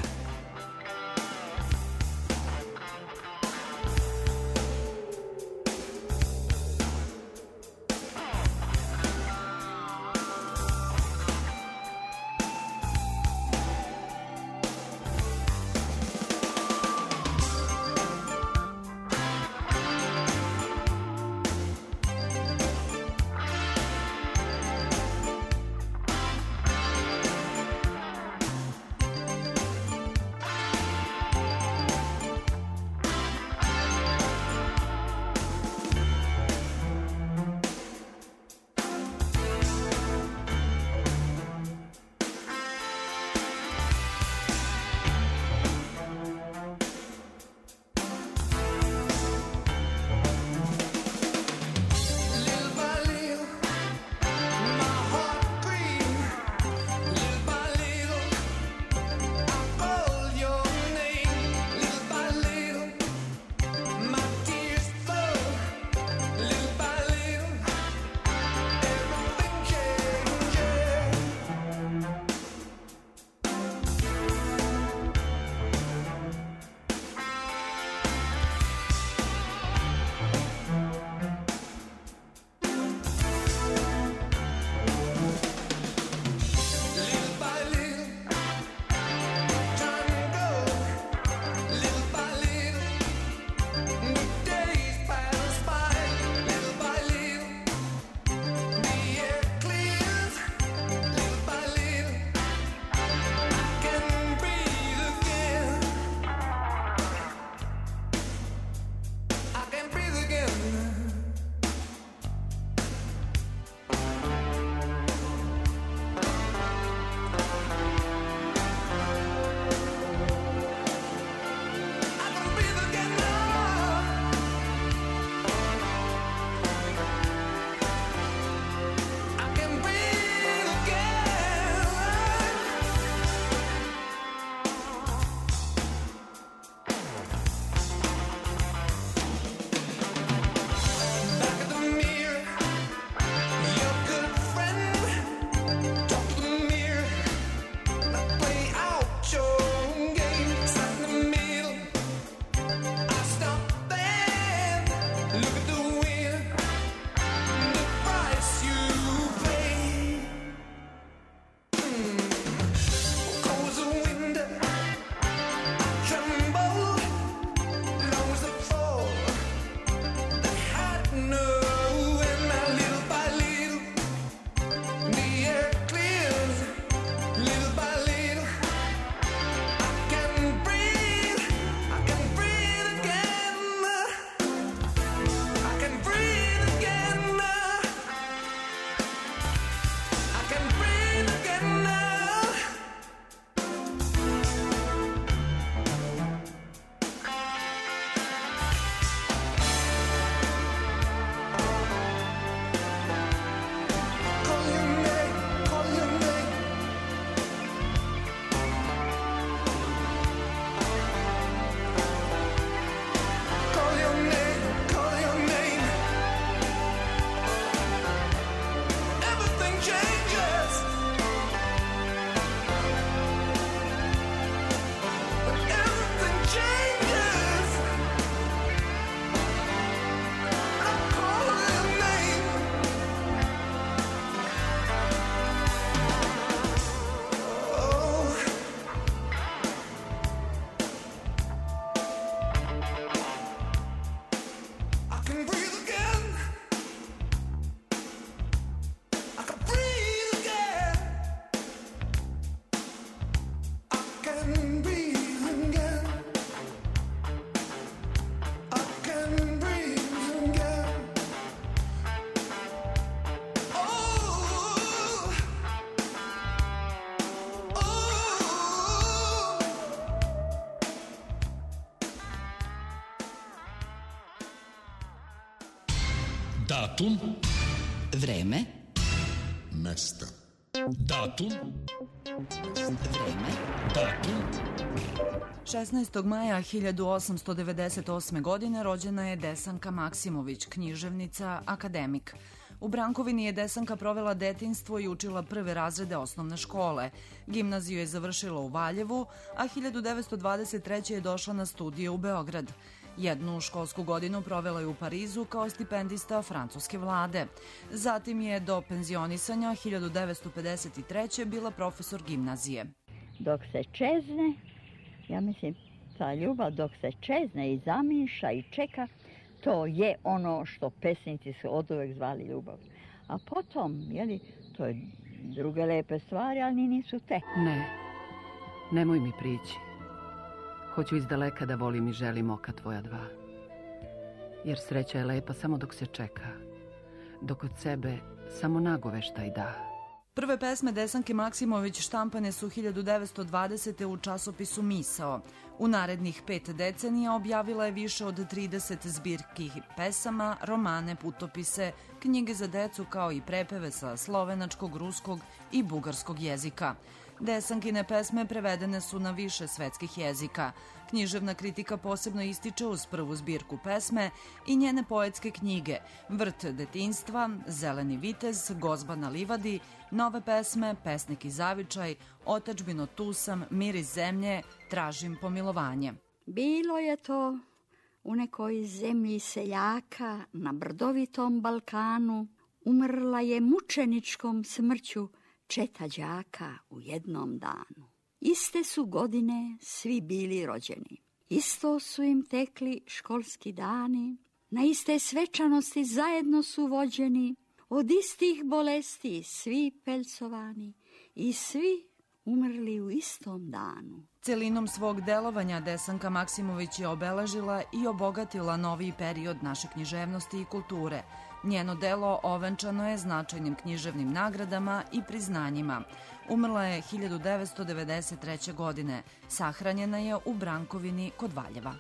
Datum. Vreme. Mesto. Datum. Vreme. Datum. šesnaestog maja hiljadu osamsto devedeset osme. godine rođena je Desanka Maksimović, književnica, akademik. U Brankovini je Desanka provela detinjstvo i učila prve razrede osnovne škole. Gimnaziju je završila u Valjevu, a hiljadu devetsto dvadeset treće. je došla na studije u Beograd. Jednu školsku godinu provela je u Parizu kao stipendista francuske vlade. Zatim je do penzionisanja hiljadu devetsto pedeset treće. bila profesor gimnazije. Dok se čezne, ja mislim, ta ljubav dok se čezne i zamiša i čeka, to je ono što pesnici su oduvek zvali ljubav. A potom, jeli, to je druge lepe stvari, ali nisu te. Ne, nemoj mi prići. Hoću iz daleka da volim i želim oka tvoja dva. Jer sreća je lepa samo dok se čeka, dok od sebe samo nagoveštaj da. Prve pesme Desanke Maksimović štampane su hiljadu devetsto dvadesete. u časopisu Misao. U narednih pet decenija objavila je više od trideset zbirki pesama, romane, putopise, knjige za decu kao i prepeve sa slovenačkog, ruskog i bugarskog jezika. Desankine pesme prevedene su na više svetskih jezika. Književna kritika posebno ističe uz prvu zbirku pesme i njene poetske knjige Vrt detinjstva, Zeleni vitez, Gozba na livadi, Nove pesme, Pesnik i zavičaj, Otadžbino tu sam, Miris zemlje, Tražim pomilovanje. Bilo je to u nekoj zemlji seljaka na brdovitom Balkanu, umrla je mučeničkom smrću četa đaka u jednom danu. Iste su godine svi bili rođeni. Isto su im tekli školski dani. Na iste svečanosti zajedno su vođeni. Od istih bolesti svi pelcovani i svi umrli u istom danu. Celinom svog delovanja Desanka Maksimović je obeležila i obogatila noviji period naše književnosti i kulture. Njeno delo ovenčano je značajnim književnim nagradama i priznanjima. Umrla je hiljadu devetsto devedeset treće. godine. Sahranjena je u Brankovini kod Valjeva.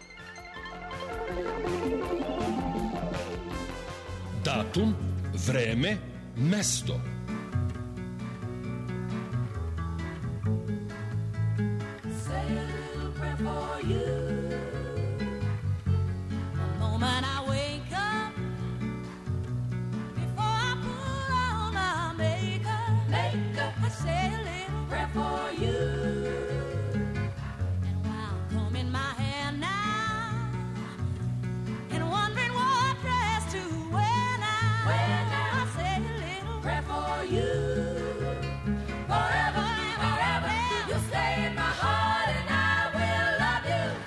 Datum, vreme, mesto. Forever, forever, you stay in my heart and I will love you.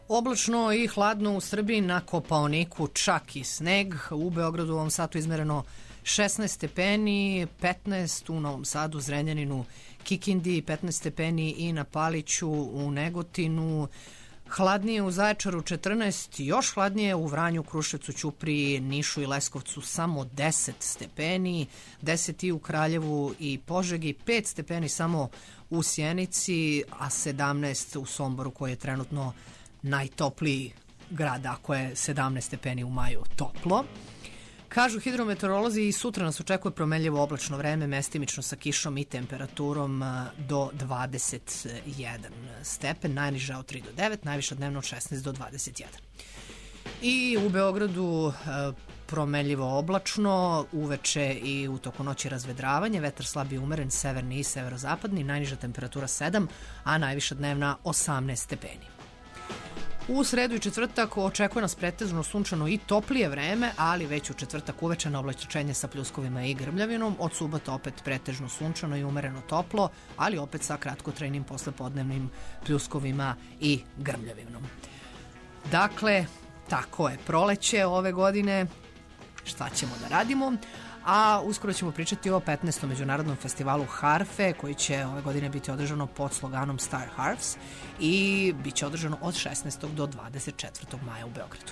Oblačno i hladno u Srbiji, na Kopaoniku čak i sneg. U Beogradu u ovom satu izmereno šesnaest stepeni, petnaest u Novom Sadu, Zrenjaninu, Kikindi, petnaest stepeni i na Paliću, u Negotinu. Hladnije u Zaječaru četrnaest, još hladnije u Vranju, Kruševcu, Ćupriji, Nišu i Leskovcu samo deset stepeni, deset i u Kraljevu i Požegi, pet stepeni samo u Sjenici, a sedamnaest u Somboru koji je trenutno najtopliji grad, ako je sedamnaest stepeni u maju toplo. Kažu hidrometeorolozi i sutra nas očekuje promenljivo oblačno vreme, mestimično sa kišom i temperaturom do dvadeset jedan stepen, najniža od tri do devet, najviša dnevno od šesnaest do dvadeset jedan. I u Beogradu promenljivo oblačno, uveče i u toku noći razvedravanje, vetar slab i umeren, severni i severozapadni, najniža temperatura sedam, a najviša dnevna osamnaest stepeni. U sredu i četvrtak očekuje nas pretežno sunčano i toplije vreme, ali već u četvrtak uveče na oblačenje sa pljuskovima i grmljavinom. Od subota opet pretežno sunčano i umereno toplo, ali opet sa kratkotrajnim poslepodnevnim pljuskovima i grmljavinom. Dakle, tako je proleće ove godine. Šta ćemo da radimo? A uskoro ćemo pričati o petnaestom međunarodnom festivalu harfe koji će ove godine biti održano pod sloganom Star Harfs i bit će održano od šesnaestog do dvadeset četvrtog maja u Beogradu.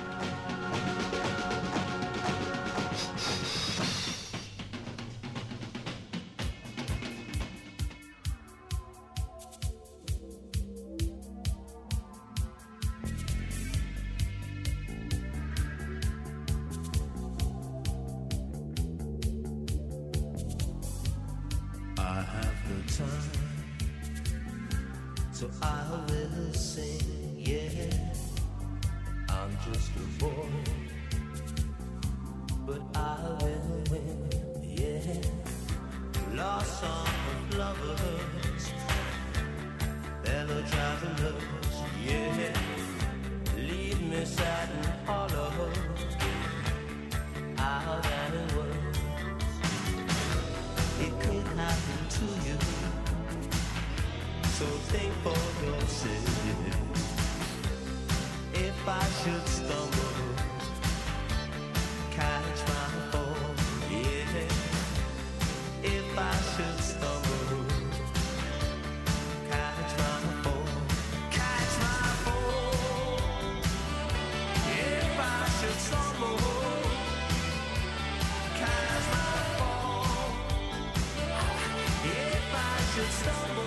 So I will sing, yeah. I'm just a boy, but I will win, yeah. Lost song of lovers, fellow travelers, yeah. Leave me sad and hollow, out and it was. It could happen to you. So think for yourself. If I should stumble, catch my fall, yeah. If I should stumble, catch my fall, catch my fall. If I should stumble, catch my fall. If I should stumble.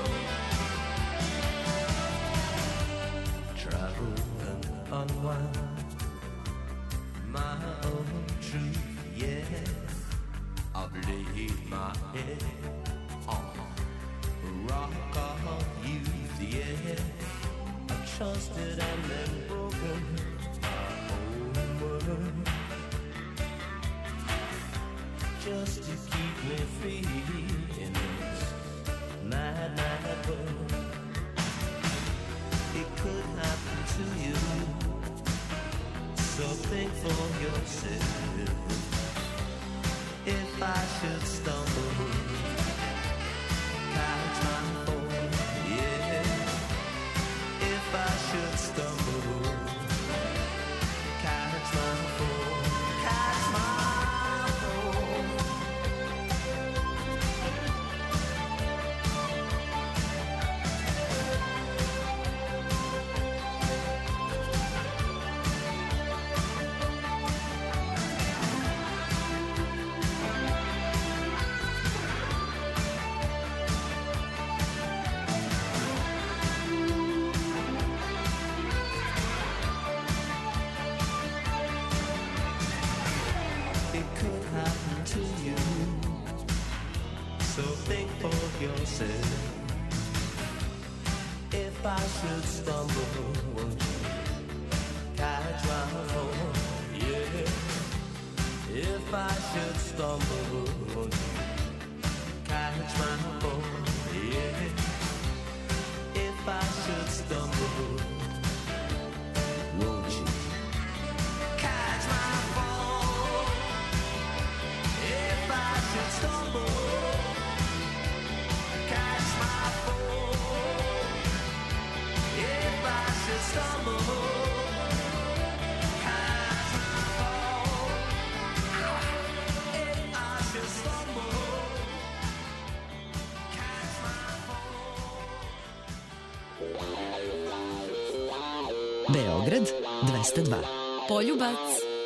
Unwind my own truth, yeah. I've laid my head on a rock of youth, yeah. I trusted and then broken my own word, just to keep me free in this mad, mad world. It could happen to you. So think for yourself. If I should stumble, catch my fall, yeah. If I should stumble, catch my fall, catch my fall. Yourself. If I should stumble, won't you catch my fall, yeah. If I should stumble, won't you catch my fall, yeah. If I should stumble, won't you catch my fall. If I should stumble, catch my fall. If I should stumble. Beograd dvesta dva. Poljubac.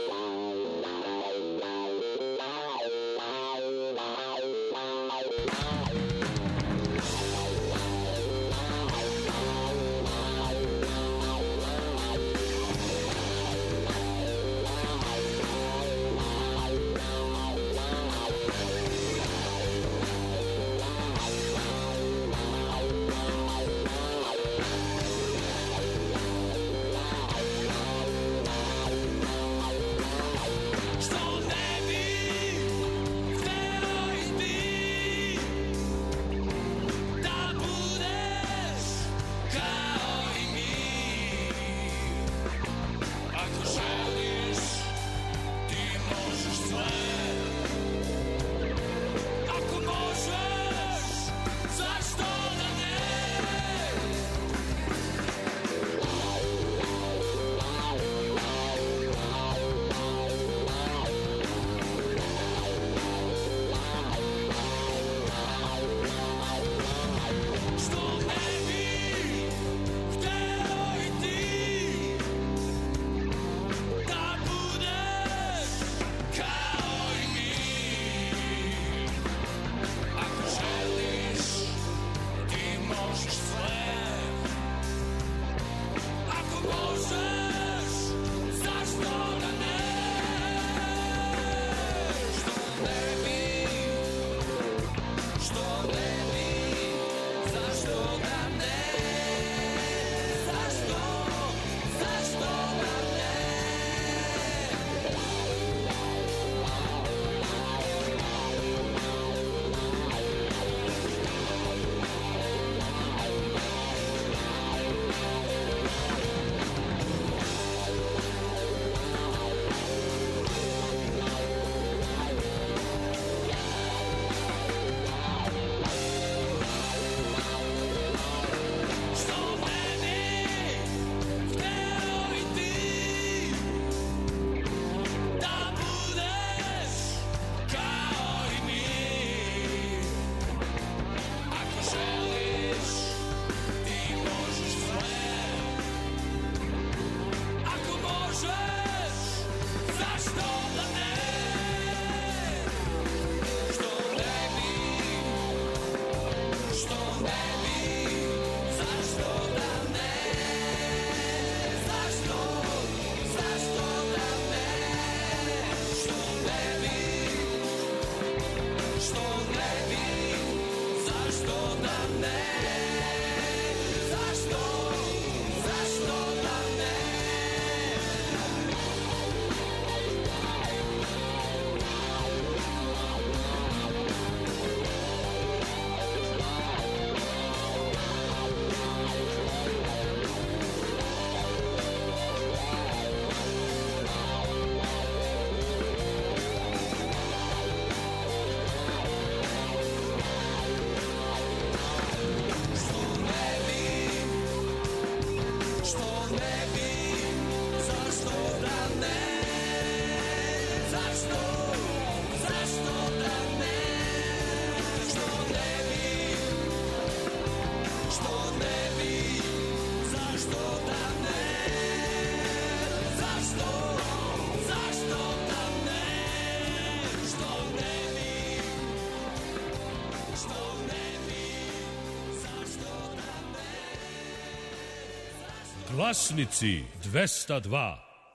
Glasnici dvesta dva.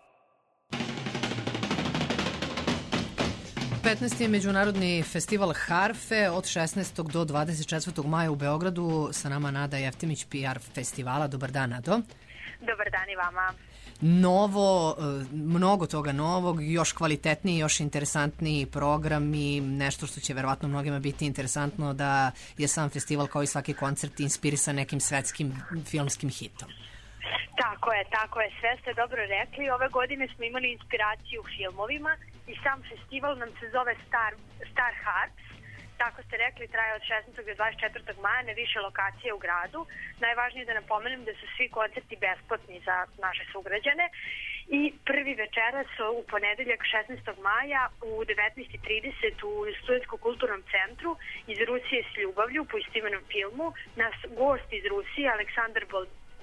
petnaesti je Međunarodni festival harfe od šesnaestog do dvadeset četvrtog maja u Beogradu. Sa nama Nada Jeftimić, P R festivala. Dobar dan, Nado. Dobar dan i vama. Novo, mnogo toga novog, još kvalitetniji, još interesantniji program i nešto što će verovatno mnogima biti interesantno, da je sam festival kao i svaki koncert inspirisan nekim svetskim filmskim hitom. Tako je, tako je, sve ste dobro rekli. Ove godine smo imali inspiraciju u filmovima i sam festival nam se zove Star, Star Harps. Tako ste rekli, traje od šesnaestog do dvadeset četvrtog maja na više lokacije u gradu. Najvažnije je da napomenem da su svi koncerti besplatni za naše sugrađane. I prvi večeras u ponedeljak šesnaestog maja u devetnaest i trideset u Studentsko-kulturnom centru iz Rusije s ljubavlju po istimenom filmu nas gost iz Rusije Aleksandar Bol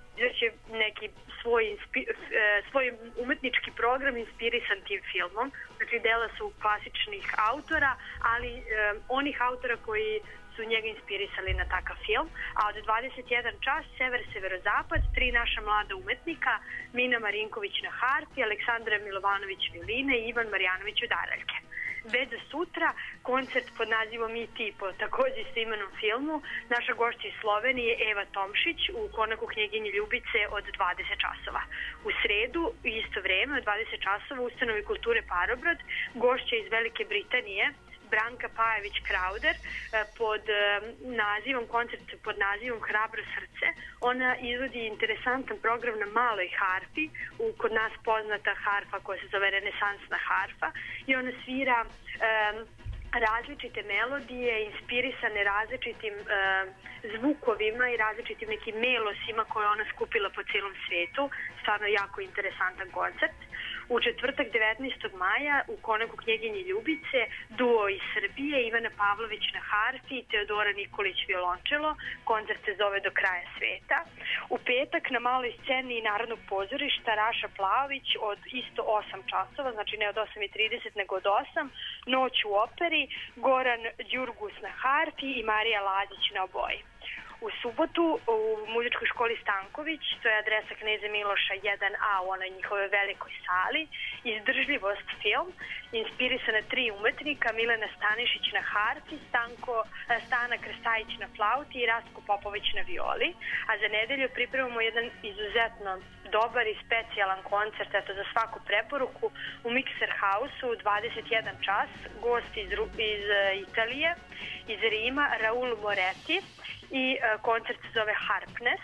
izveće neki svoj, inspi, svoj umetnički program inspirisan tim filmom. Znači, dela su klasičnih autora, ali um, onih autora koji su njega inspirisali na takav film. A od dvadeset jedan čas, sever, severozapad, tri naša mlada umetnika, Mina Marinković na harfi, Aleksandra Milovanović violine i Ivan Marjanović udaraljke. Već za sutra koncert pod nazivom I ti po takođe sa imenom filmu. Naša gošća iz Slovenije Eva Tomšić u Konaku knjeginje Ljubice od dvadeset časova. U sredu, isto vreme, od dvadeset časova, u ustanovi kulture Parobrod, gošća iz Velike Britanije Branka Pajević-Krauder pod nazivom, koncert pod nazivom Hrabro srce. Ona izvodi interesantan program na maloj harfi, u kod nas poznata harfa koja se zove renesansna harfa, i ona svira um, različite melodije inspirisane različitim uh, zvukovima i različitim nekim melosima koje ona skupila po celom svetu. Stvarno jako interesantan koncert. U četvrtak devetnaestog maja u Konaku knjeginje Ljubice duo iz Srbije Ivana Pavlović na harfi i Teodora Nikolić violončelo. Koncert se zove Do kraja sveta. U petak na maloj sceni Narodnog pozorišta Raša Plaović od isto osam časova, znači ne od osam i trideset nego od osam, Noć u operi, Goran Đurgus na harfi i Marija Lazić na oboji. U subotu u muzičkoj školi Stanković, to je adresa Kneza Miloša jedan a u onoj njihovoj velikoj sali, Izdržljivost film, inspirisana tri umetnika, Milena Stanišić na harfi, Stanko, Stana Krstajić na flauti i Rastko Popović na violi. A za nedelju pripremamo jedan izuzetno dobar i specijalan koncert, eto, za svaku preporuku, u Mixer House-u u dvadeset jedan čas, gost iz, iz Italije, iz Rima, Raul Moretti, i uh, koncert se zove Harpness.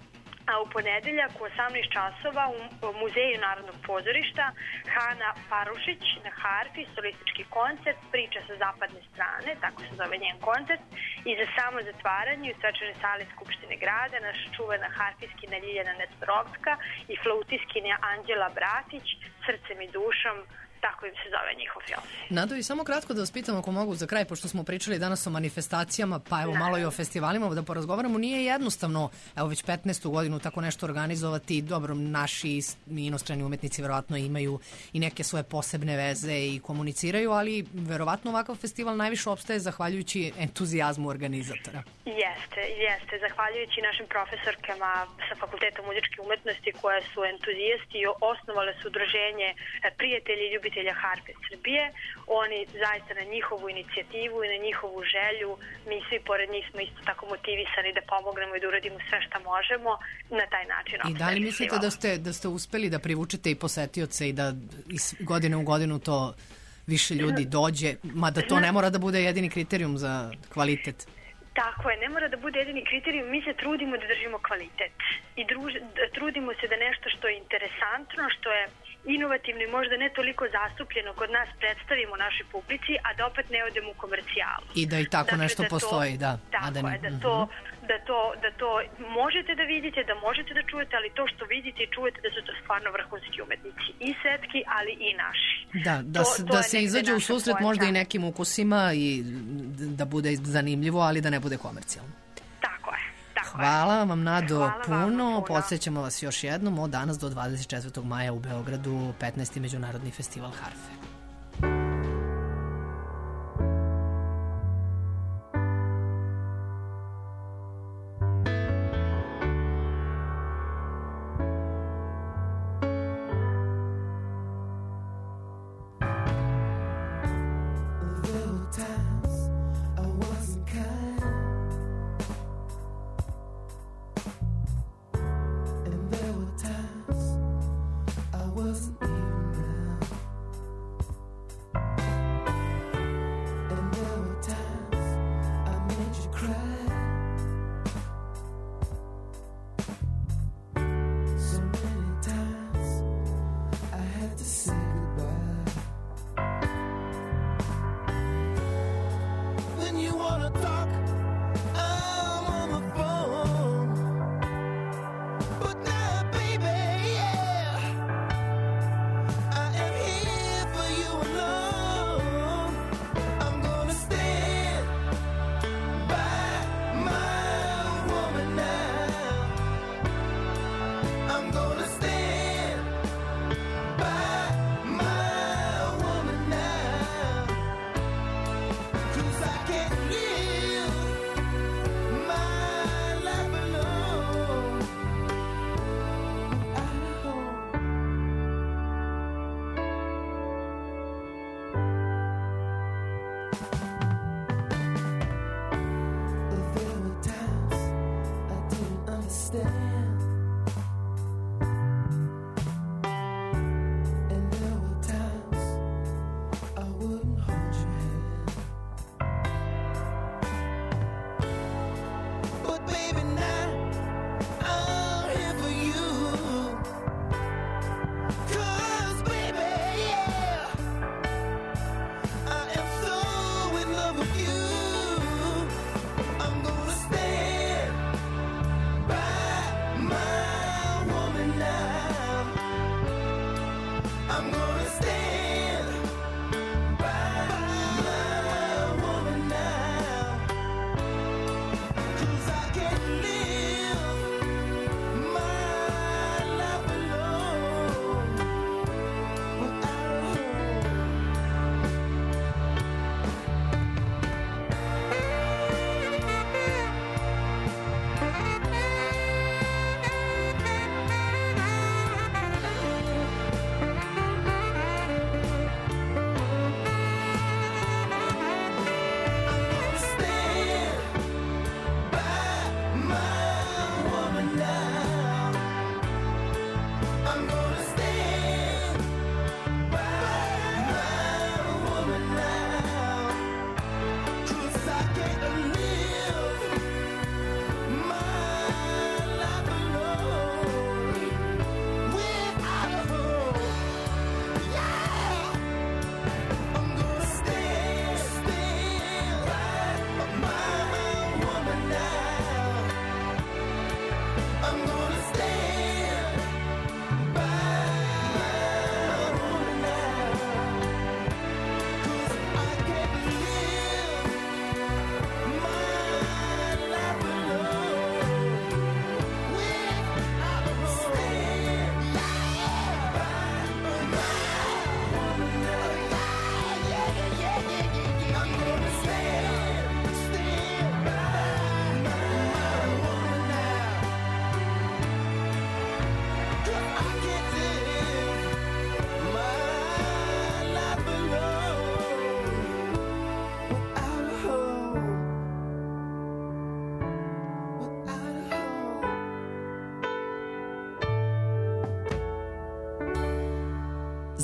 A u ponedeljak u osamnaest časova u Muzeju Narodnog pozorišta Hana Parušić na harfi, solistički koncert, priča sa zapadne strane, tako se zove njen koncert, i za samo zatvaranje u svečanoj sali Skupštine grada naša čuvena harfiskinja Ljiljana Nestorovska i flautiskinja Anđela Bratić, Srcem i dušom, tako im se zove njihov film. Nado, i samo kratko da vas pitam ako mogu za kraj, pošto smo pričali danas o manifestacijama, pa evo malo i o festivalima, da porazgovaramo. Nije jednostavno, evo već petnaestu godinu tako nešto organizovati. Dobro, naši i inostrani umetnici verovatno imaju i neke svoje posebne veze i komuniciraju, ali verovatno ovakav festival najviše opstaje zahvaljujući entuzijazmu organizatora. Jeste, jeste. Zahvaljujući našim profesorkama sa Fakulteta muzičke umetnosti koje su entuzijasti i osnovale su udruženje Prijatelji i ljubitelja harfe Srbije. Oni zaista na njihovu inicijativu i na njihovu želju, mi svi pored njih smo isto tako motivisani da pomognemo i da uradimo sve što možemo na taj način. I da li mislite da ste, da ste uspeli da privučete i posetioce i da iz godine u godinu to više ljudi dođe, mada to ne mora da bude jedini kriterijum za kvalitet? Tako je, ne mora da bude jedini kriterijum, mi se trudimo da držimo kvalitet i druž, trudimo se da nešto što je interesantno, što je inovativno i možda ne toliko zastupljeno kod nas predstavimo našoj publici, a da opet ne odemo u komercijalu. I da i tako dakle, nešto da postoji, to, da. Tako a da ne, je, da to, da, to, da to možete da vidite, da možete da čujete, ali to što vidite i čujete da su to stvarno vrhunski umetnici. I svetski, ali i naši. Da, da, to, to da se izađe u susret možda i nekim ukusima i da bude zanimljivo, ali da ne bude komercijalno. Tako je. Hvala vam, Nado, Hvala puno. Vam, puno. Podsjećamo vas još jednom od danas do dvadeset četvrtog maja u Beogradu, petnaesti Međunarodni festival harfe. Wasn't even there.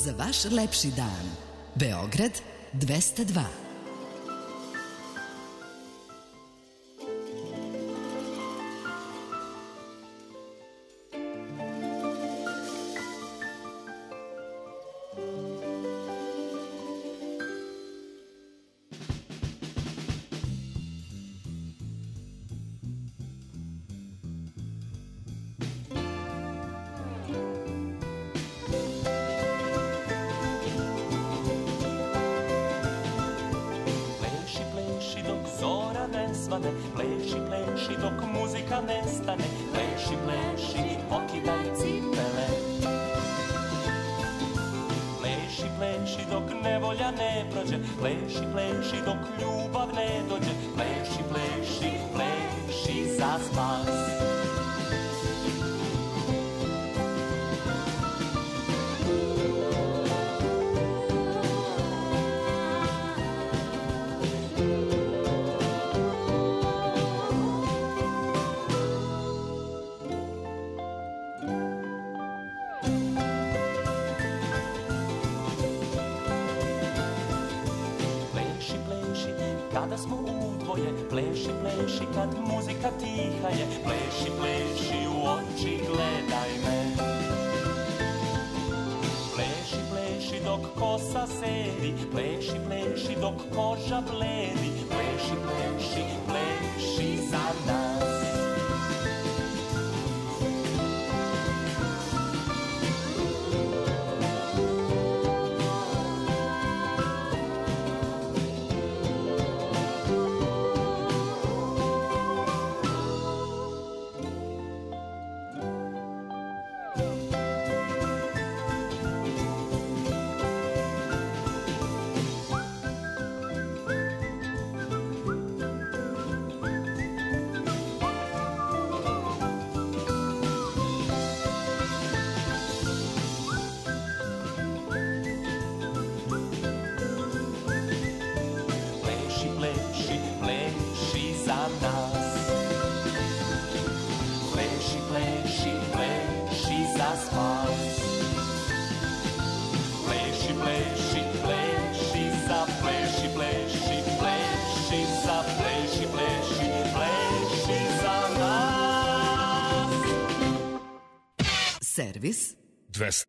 za vaš lepši dan. Beograd dvesta dva. Pleši, pleši dok muzika nestane. Pleši, pleši, pokidaj cipele. Pleši, pleši dok nevolja ne prođe. Pleši, pleši dok ljubav ne dođe. Pleši, pleši, pleši za spas. Kada smo udvoje, pleši, pleši kad muzika tiha je. Pleši, pleši u oči gledaj me. Pleši, pleši dok kosa sedi. Pleši, pleši dok koža bledi. Pleši, pleši, pleši za nas. Servis dvesta.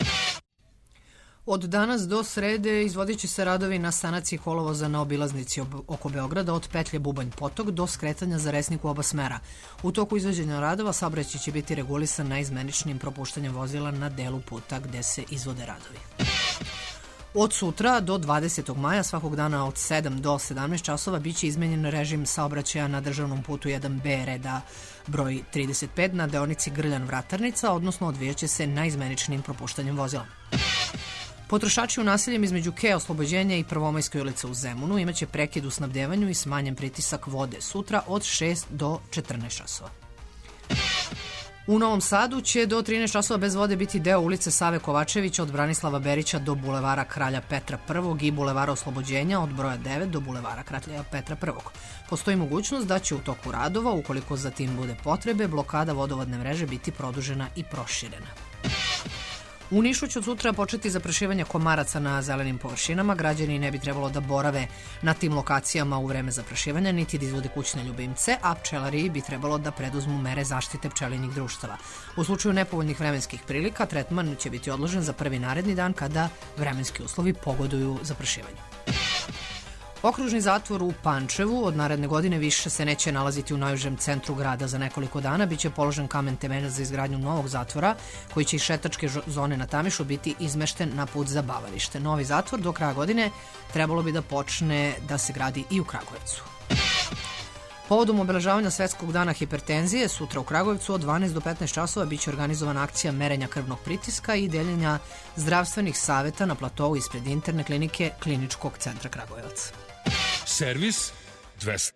Od danas do srede izvodit će se radovi na sanaciji kolovoza na obilaznici oko Beograda od petlje Bubanj Potok do skretanja za Resnik u oba smera. U toku izvođenja radova saobraćaj će biti regulisan naizmeničnim propuštanjem vozila na delu puta gde se izvode radovi. Od sutra do dvadesetog maja svakog dana od sedam do sedamnaest časova biće izmenjen režim saobraćaja na državnom putu jedan B reda broj trideset pet na deonici Grljan-Vratarnica, odnosno odvijaće se naizmeničnim propuštanjem vozila. Potrošači u naseljima između Ke Oslobođenja i Prvomajske ulice u Zemunu imaće prekid u snabdevanju i smanjen pritisak vode sutra od šest do četrnaest časova. U Novom Sadu će do trinaest časova bez vode biti deo ulice Save Kovačevića od Branislava Berića do bulevara Kralja Petra prvog i bulevara Oslobođenja od broja devet do bulevara Kralja Petra prvog. Postoji mogućnost da će u toku radova, ukoliko za tim bude potrebe, blokada vodovodne mreže biti produžena i proširena. U Nišu će od sutra početi zaprašivanje komaraca na zelenim površinama. Građani ne bi trebalo da borave na tim lokacijama u vreme zaprašivanja, niti da izvode kućne ljubimce, a pčelari bi trebalo da preduzmu mere zaštite pčelinjih društava. U slučaju nepovoljnih vremenskih prilika, tretman će biti odložen za prvi naredni dan kada vremenski uslovi pogoduju zaprašivanju. Okružni zatvor u Pančevu od naredne godine više se neće nalaziti u najužem centru grada. Za nekoliko dana biće položen kamen temeljac za izgradnju novog zatvora, koji će iz šetačke zone na Tamišu biti izmešten na put za Bavarište. Novi zatvor do kraja godine trebalo bi da počne da se gradi i u Kragujevcu. Povodom obeležavanja Svetskog dana hipertenzije, sutra u Kragujevcu od dvanaest do petnaest časova biće organizovana akcija merenja krvnog pritiska i deljenja zdravstvenih saveta na platovu ispred interne klinike Kliničkog centra Kragujevac. Servis dvesta.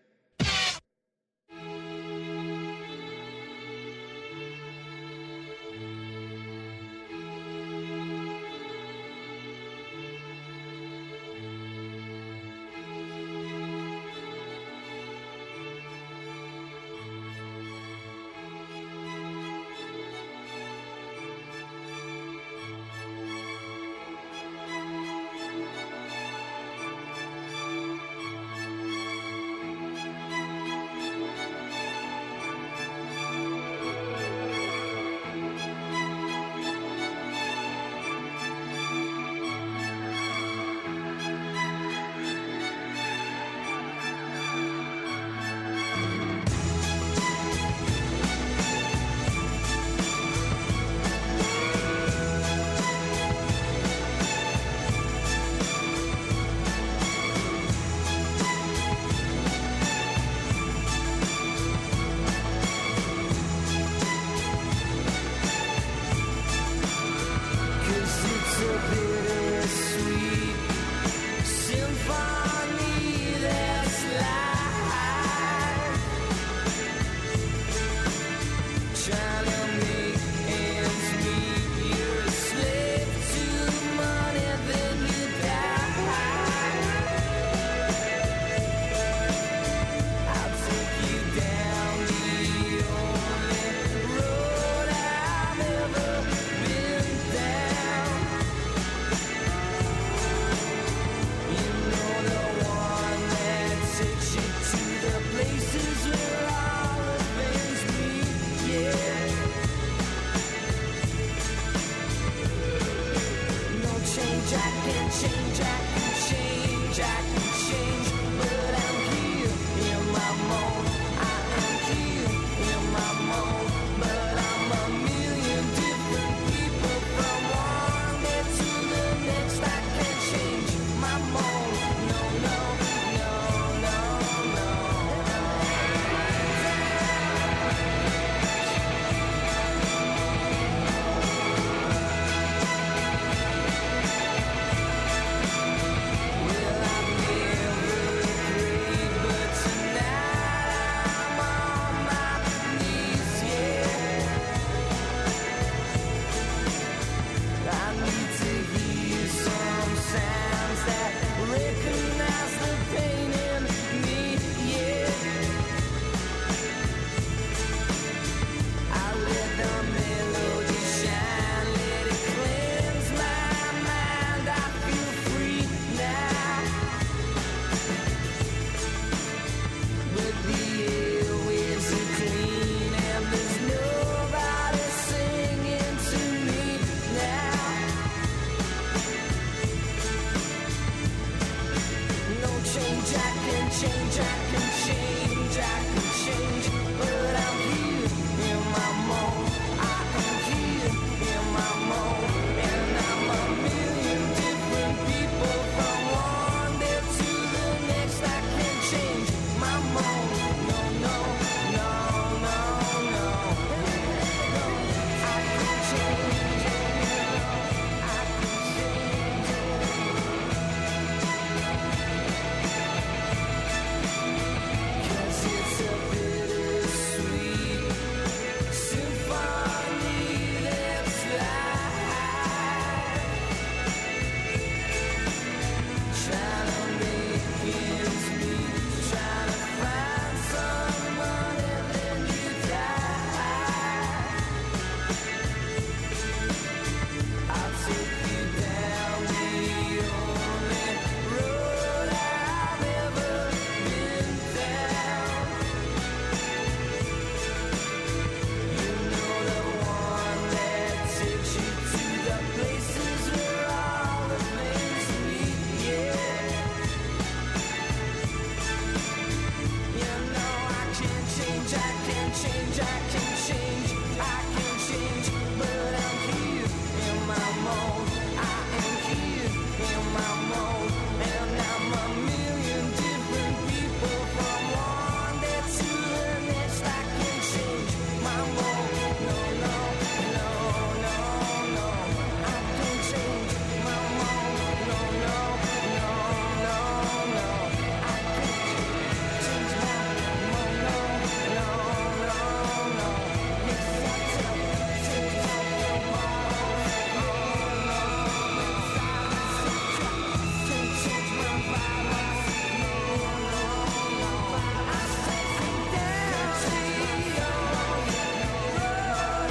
change, I can change, I can change, I can change, but I'm here in my mode. I am here in my mode, and I'm a million different people from one day to the next. I can change my mode. No, no, no, no, no. I can change my mode. No, no, no, no, no. I can change my mode. No, no, no, no. Yes, I tell you, change my mode. Oh, no, no. Can't change my vibe. No, no, no. I say sit down, see, oh,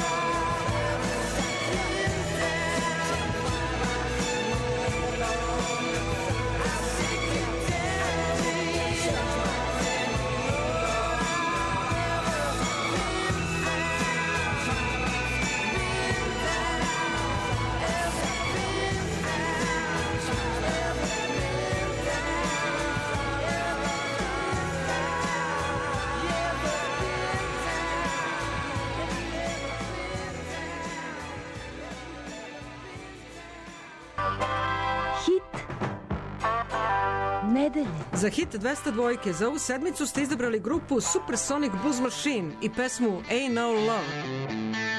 Hit nedelje. Za hit dvesta dvojke za ovu sedmicu ste izabrali grupu Supersonic Blues Machine i pesmu Ain't No Love.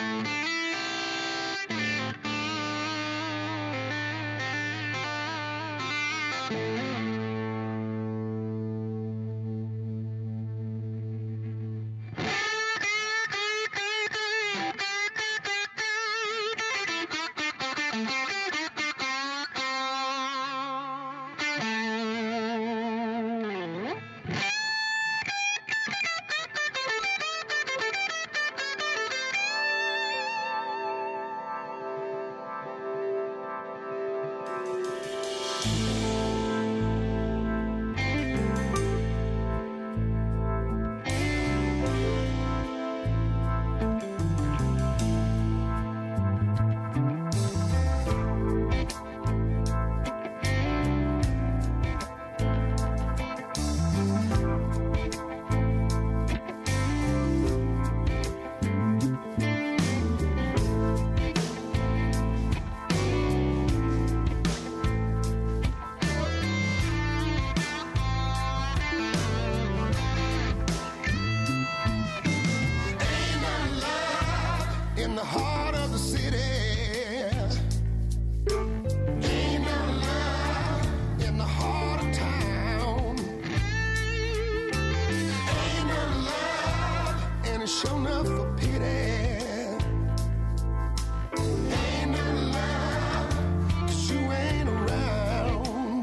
In the heart of the city, ain't no love in the heart of town. Ain't no love, and it's shown up for pity. Ain't no love, 'cause you ain't around.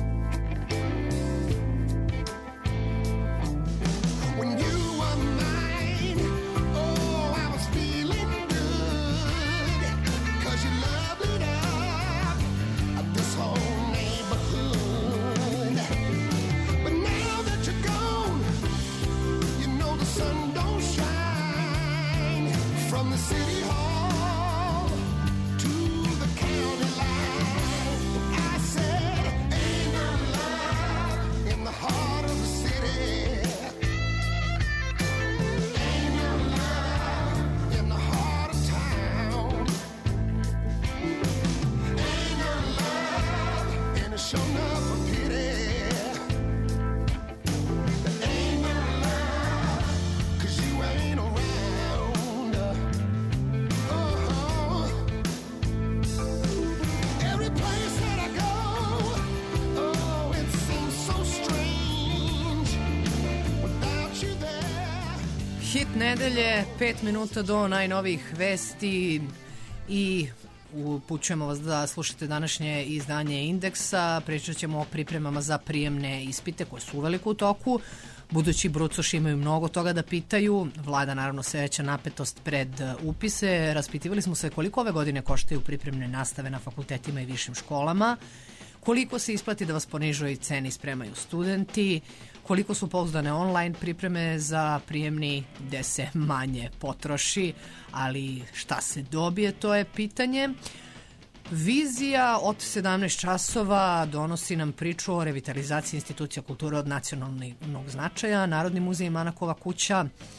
When you were mine, oh, I was feeling good, 'cause you loved it up, this whole neighborhood. But now that you're gone, you know the sun don't shine from the city hall to the county line. I said, ain't no love in the heart of the city. Ain't no love in the heart of town. Ain't no love, and it's shown up for pity. There ain't no love, 'cause you ain't around. Oh, every place that I go, oh, it seems so strange without you there. Hit nedelje, pet minuta do najnovijih vesti i upućujemo vas da slušate današnje izdanje Indeksa. Pričat ćemo o pripremama za prijemne ispite koje su uveliko u toku. Budući brucoši imaju mnogo toga da pitaju. Vlada naravno sve veća napetost pred upise. Raspitivali smo se koliko ove godine koštaju pripremne nastave na fakultetima i višim školama, koliko se isplati da vas po nižoj ceni spremaju studenti, koliko su pouzdane online pripreme za prijemni gde se manje potroši, ali šta se dobije, to je pitanje. Vizija od sedamnaest časova donosi nam priču o revitalizaciji institucija kulture od nacionalnog značaja. Narodni muzej i Manakova kuća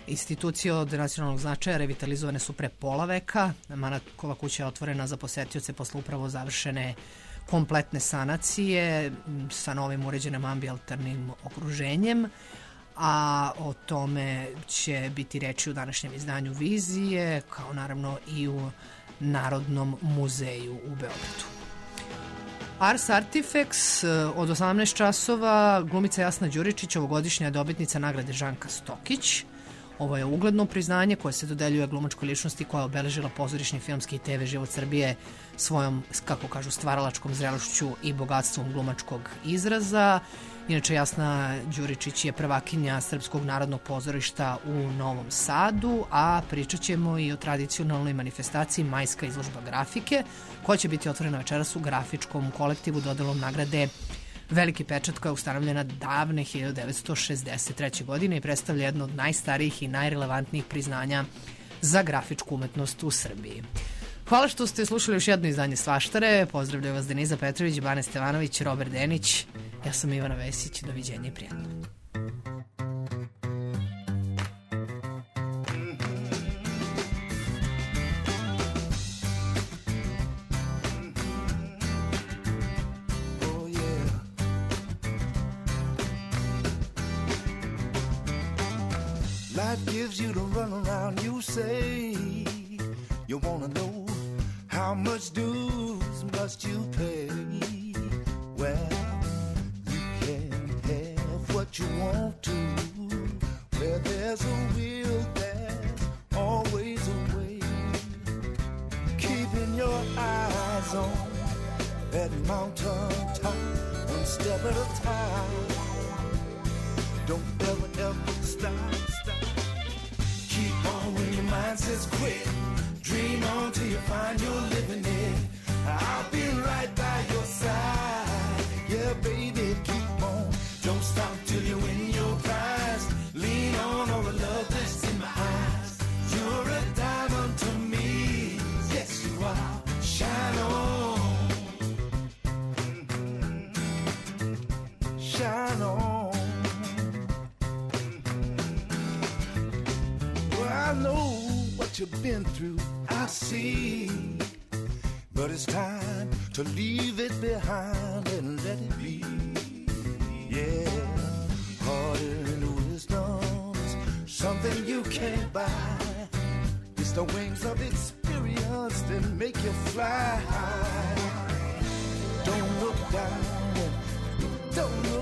Institucije od nacionalnog značaja revitalizovane su pre pola veka. Manakova kuća je otvorena za posetioce posle upravo završene kompletne sanacije sa novim uređenim ambientalnim okruženjem, a o tome će biti reči u današnjem izdanju Vizije, kao naravno i u Narodnom muzeju u Beogradu. Ars Artifex od osamnaest časova, glumica Jasna Đuričić, ovogodišnja dobitnica nagrade Žanka Stokić. Ovo je ugledno priznanje koje se dodeljuje glumačkoj ličnosti koja je obeležila pozorišni, filmski i te ve život Srbije svojom, kako kažu, stvaralačkom zrelošću i bogatstvom glumačkog izraza. Inače, Jasna Đuričić je prvakinja Srpskog narodnog pozorišta u Novom Sadu, a pričat ćemo i o tradicionalnoj manifestaciji Majska izložba grafike, koja će biti otvorena večeras u grafičkom kolektivu dodelom nagrade Veliki pečat, koja je ustanovljena davne hiljadu devetsto šezdeset treće. godine i predstavlja jedno od najstarijih i najrelevantnijih priznanja za grafičku umetnost u Srbiji. Hvala što ste slušali još jedno izdanje Svaštare. Pozdravljaju vas Deniza Petrović, Bane Stevanović, Robert Denić. Ja sam Ivana Vesić. Doviđenja i prijatno. Life gives you to run around, you say you wanna know how much dues must you pay. Well, you can have what you want to. Where there's a will, there's always a way. Keeping your eyes on that mountain top, one step at a time. Don't ever, ever stop, stop. Keep on when your mind says quit. Dream on till you find you're living it. I'll be right by your side. Yeah, baby, keep on. Don't stop till you win your prize. Lean on all the love that's in my eyes. You're a diamond to me. Yes, you are. Shine on. Shine on. I know what you've been through, I see. But it's time to leave it behind and let it be. Yeah, harder and wisdom's something you can't buy. It's the wings of experience that make you fly high. Don't look down, don't look